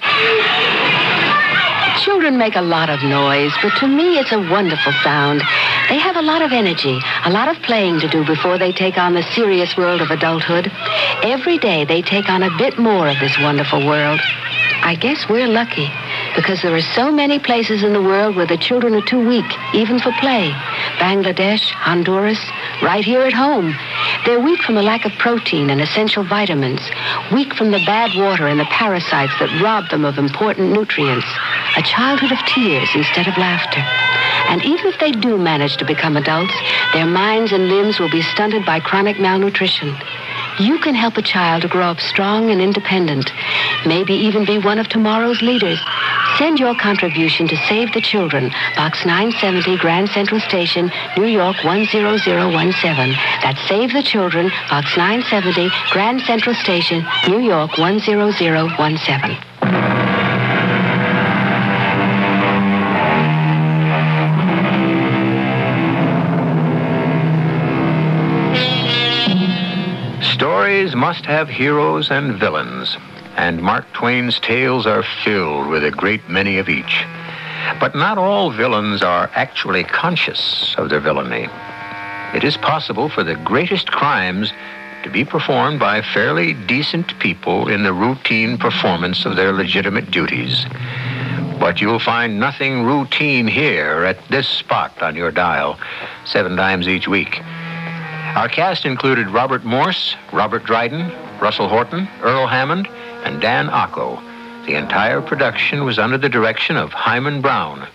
Children make a lot of noise, but to me it's a wonderful sound. They have a lot of energy, a lot of playing to do before they take on the serious world of adulthood. Every day they take on a bit more of this wonderful world. I guess we're lucky, because there are so many places in the world where the children are too weak, even for play. Bangladesh, Honduras, right here at home. They're weak from a lack of protein and essential vitamins, weak from the bad water and the parasites that rob them of important nutrients. A childhood of tears instead of laughter. And even if they do manage to become adults, their minds and limbs will be stunted by chronic malnutrition. You can help a child to grow up strong and independent, maybe even be one of tomorrow's leaders. Send your contribution to Save the Children, Box nine seventy, Grand Central Station, New York one zero zero one seven. That's Save the Children, Box nine seventy, Grand Central Station, New York one zero zero one seven. Stories must have heroes and villains, and Mark Twain's tales are filled with a great many of each. But not all villains are actually conscious of their villainy. It is possible for the greatest crimes to be performed by fairly decent people in the routine performance of their legitimate duties. But you'll find nothing routine here at this spot on your dial, seven times each week. Our cast included Robert Morse, Robert Dryden, Russell Horton, Earl Hammond, and Dan Ocko. The entire production was under the direction of Hyman Brown.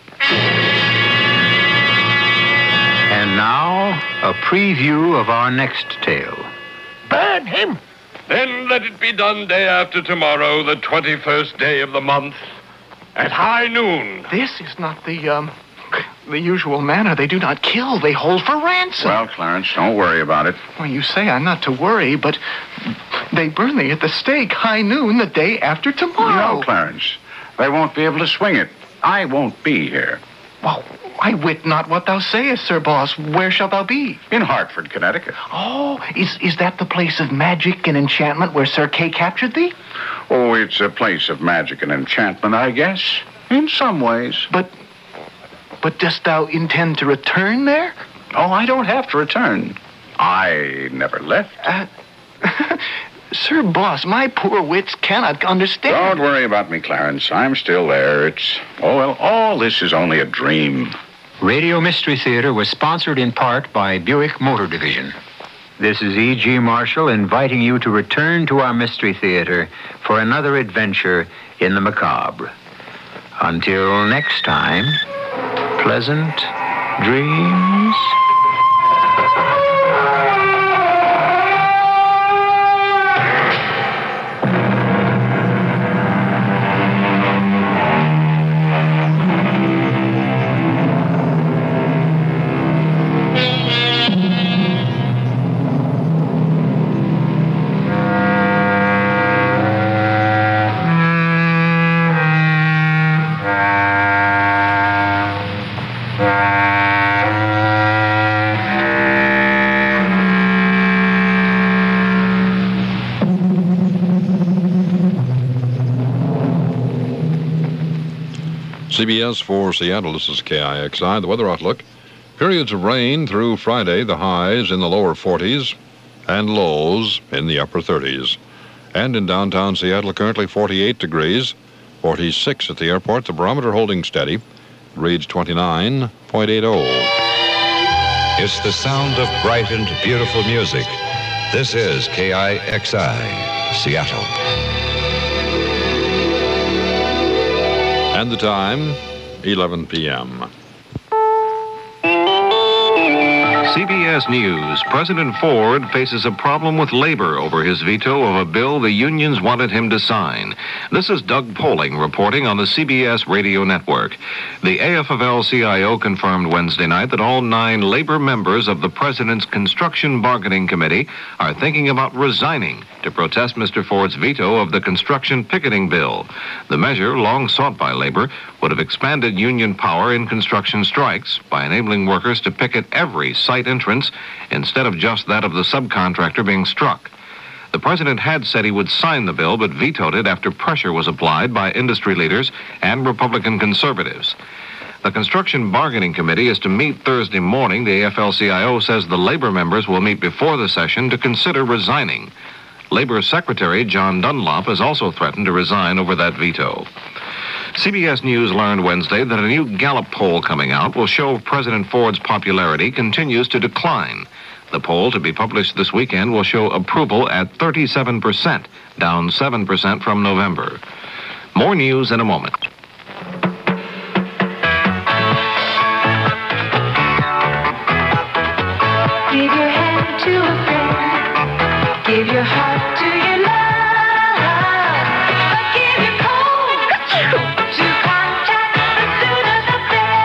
And now, a preview of our next tale. Burn him! Then let it be done day after tomorrow, the twenty-first day of the month, at high noon. This is not the, um... the usual manner. They do not kill. They hold for ransom. Well, Clarence, don't worry about it. Well, you say I'm not to worry, but they burn thee at the stake high noon the day after tomorrow. No, Clarence. They won't be able to swing it. I won't be here. Well, I wit not what thou sayest, Sir Boss. Where shalt thou be? In Hartford, Connecticut. Oh, is, is that the place of magic and enchantment where Sir Kay captured thee? Oh, it's a place of magic and enchantment, I guess. In some ways. But... But dost thou intend to return there? Oh, I don't have to return. I never left. Uh, Sir Boss, my poor wits cannot understand. Don't worry about me, Clarence. I'm still there. It's... Oh, well, all this is only a dream. Radio Mystery Theater was sponsored in part by Buick Motor Division. This is E G. Marshall inviting you to return to our Mystery Theater for another adventure in the macabre. Until next time... pleasant dreams. C B S for Seattle, this is K I X I. The weather outlook. Periods of rain through Friday, the highs in the lower forties and lows in the upper thirties. And in downtown Seattle, currently forty-eight degrees, forty-six at the airport. The barometer holding steady. It reads twenty-nine point eight oh. It's the sound of bright and beautiful music. This is K I X I, Seattle. And the time, eleven p.m. C B S News. President Ford faces a problem with labor over his veto of a bill the unions wanted him to sign. This is Doug Poling reporting on the C B S radio network. The A F of L C I O confirmed Wednesday night that all nine labor members of the president's Construction Bargaining Committee are thinking about resigning to protest Mister Ford's veto of the construction picketing bill. The measure, long sought by labor, would have expanded union power in construction strikes by enabling workers to picket every site entrance instead of just that of the subcontractor being struck. The president had said he would sign the bill, but vetoed it after pressure was applied by industry leaders and Republican conservatives. The Construction Bargaining Committee is to meet Thursday morning. The A F L C I O says the labor members will meet before the session to consider resigning. Labor Secretary John Dunlop has also threatened to resign over that veto. C B S News learned Wednesday that a new Gallup poll coming out will show President Ford's popularity continues to decline. The poll, to be published this weekend, will show approval at thirty-seven percent, down seven percent from November. More news in a moment. Give your hand to a friend. Give your heart to your love. But give your cold to contact. The sooner the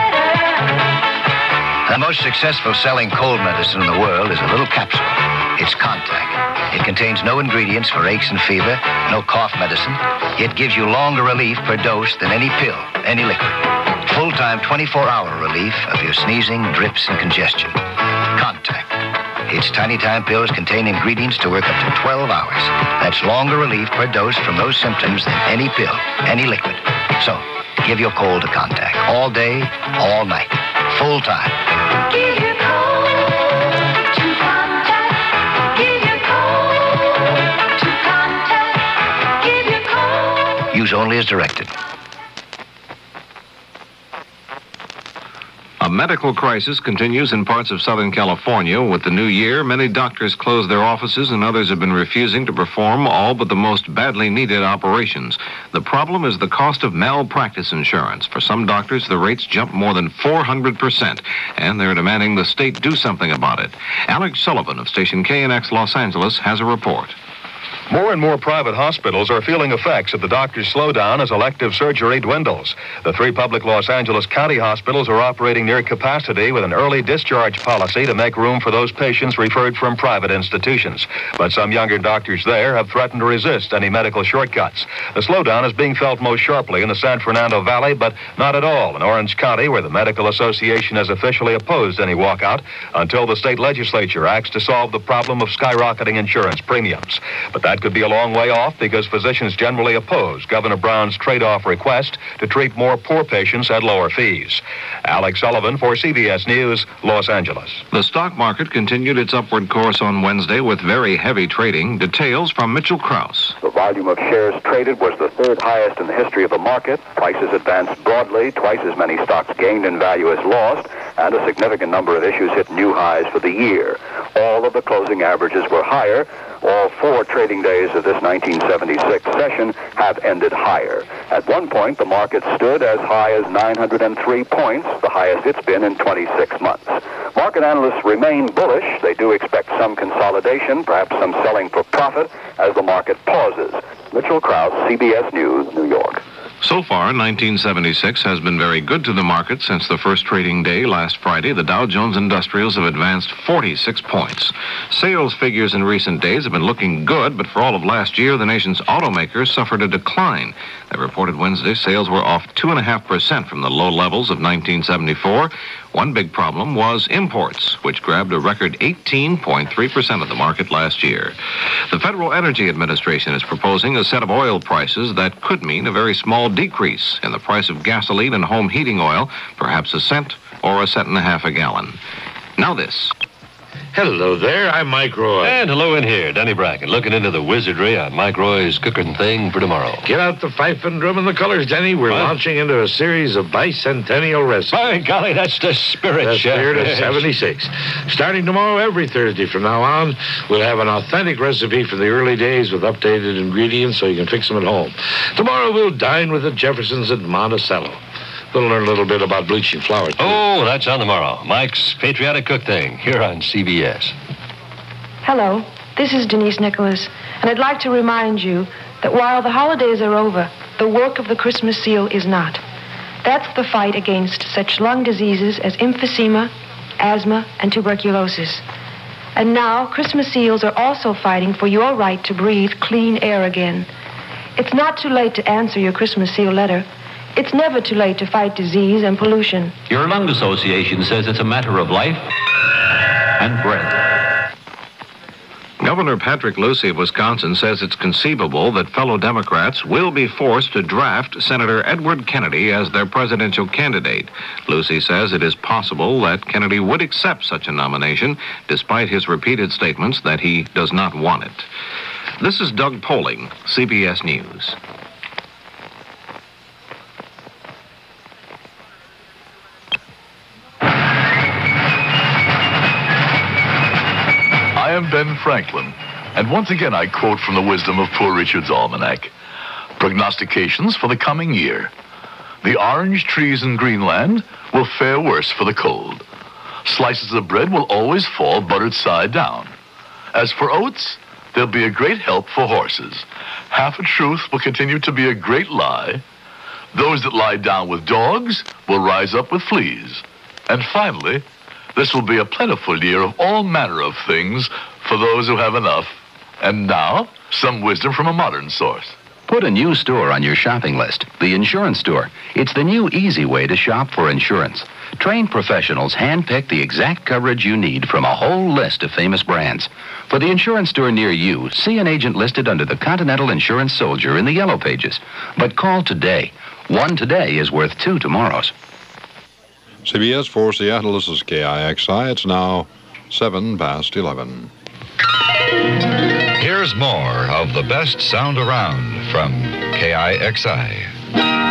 better. The most successful selling cold medicine in the world is a little capsule. It's Contact. It contains no ingredients for aches and fever, no cough medicine. It gives you longer relief per dose than any pill, any liquid. Full-time twenty-four hour relief of your sneezing, drips, and congestion. Contact. Its tiny time pills contain ingredients to work up to twelve hours. That's longer relief per dose from those symptoms than any pill, any liquid. So, give your cold to Contact. All day, all night. Full time. Give your cold to Contact. Give your cold to Contact. Give your cold. Use only as directed. A medical crisis continues in parts of Southern California. With the new year, many doctors closed their offices and others have been refusing to perform all but the most badly needed operations. The problem is the cost of malpractice insurance. For some doctors, the rates jump more than four hundred percent, and they're demanding the state do something about it. Alex Sullivan of station K N X Los Angeles has a report. More and more private hospitals are feeling effects of the doctor's slowdown as elective surgery dwindles. The three public Los Angeles County hospitals are operating near capacity with an early discharge policy to make room for those patients referred from private institutions. But some younger doctors there have threatened to resist any medical shortcuts. The slowdown is being felt most sharply in the San Fernando Valley, but not at all in Orange County, where the Medical Association has officially opposed any walkout until the state legislature acts to solve the problem of skyrocketing insurance premiums. But that could be a long way off because physicians generally oppose Governor Brown's trade-off request to treat more poor patients at lower fees. Alex Sullivan for C B S News, Los Angeles. The stock market continued its upward course on Wednesday with very heavy trading. Details from Mitchell Krause. The volume of shares traded was the third highest in the history of the market. Prices advanced broadly. Twice as many stocks gained in value as lost, and a significant number of issues hit new highs for the year. All of the closing averages were higher. All four trading days of this nineteen seventy-six session have ended higher. At one point, the market stood as high as nine hundred three points, the highest it's been in twenty-six months. Market analysts remain bullish. They do expect some consolidation, perhaps some selling for profit, as the market pauses. Mitchell Krause, C B S News, New York. So far, nineteen seventy-six has been very good to the market since the first trading day last Friday. The Dow Jones Industrials have advanced forty-six points. Sales figures in recent days have been looking good, but for all of last year, the nation's automakers suffered a decline. They reported Wednesday sales were off two point five percent from the low levels of nineteen seventy-four. One big problem was imports, which grabbed a record eighteen point three percent of the market last year. The Federal Energy Administration is proposing a set of oil prices that could mean a very small small decrease in the price of gasoline and home heating oil, perhaps a cent or a cent and a half a gallon. Now this. Hello there, I'm Mike Roy. And hello in here, Danny Bracken, looking into the wizardry on Mike Roy's cooking thing for tomorrow. Get out the fife and drum and the colors, Danny. We're What? launching into a series of bicentennial recipes. By golly, that's the spirit, The Chef. spirit of seventy-six. Starting tomorrow, every Thursday from now on, we'll have an authentic recipe from the early days with updated ingredients so you can fix them at home. Tomorrow, we'll dine with the Jeffersons at Monticello. We'll learn a little bit about bleaching flour, too. Oh, that's on tomorrow. Mike's Patriotic Cook Thing, here on C B S. Hello, this is Denise Nicholas, and I'd like to remind you that while the holidays are over, the work of the Christmas seal is not. That's the fight against such lung diseases as emphysema, asthma, and tuberculosis. And now, Christmas seals are also fighting for your right to breathe clean air again. It's not too late to answer your Christmas seal letter. It's never too late to fight disease and pollution. Your lung association says it's a matter of life and breath. Governor Patrick Lucey of Wisconsin says it's conceivable that fellow Democrats will be forced to draft Senator Edward Kennedy as their presidential candidate. Lucey says it is possible that Kennedy would accept such a nomination, despite his repeated statements that he does not want it. This is Doug Poling, C B S News. I am Ben Franklin, and once again I quote from the wisdom of Poor Richard's Almanac. Prognostications for the coming year. The orange trees in Greenland will fare worse for the cold. Slices of bread will always fall buttered side down. As for oats, they'll be a great help for horses. Half a truth will continue to be a great lie. Those that lie down with dogs will rise up with fleas. And finally, this will be a plentiful year of all manner of things for those who have enough. And now, some wisdom from a modern source. Put a new store on your shopping list, the Insurance Store. It's the new easy way to shop for insurance. Trained professionals handpick the exact coverage you need from a whole list of famous brands. For the Insurance Store near you, see an agent listed under the Continental Insurance Soldier in the Yellow Pages. But call today. One today is worth two tomorrows. C B S for Seattle, this is K I X I. It's now seven past eleven. Here's more of the best sound around from K I X I.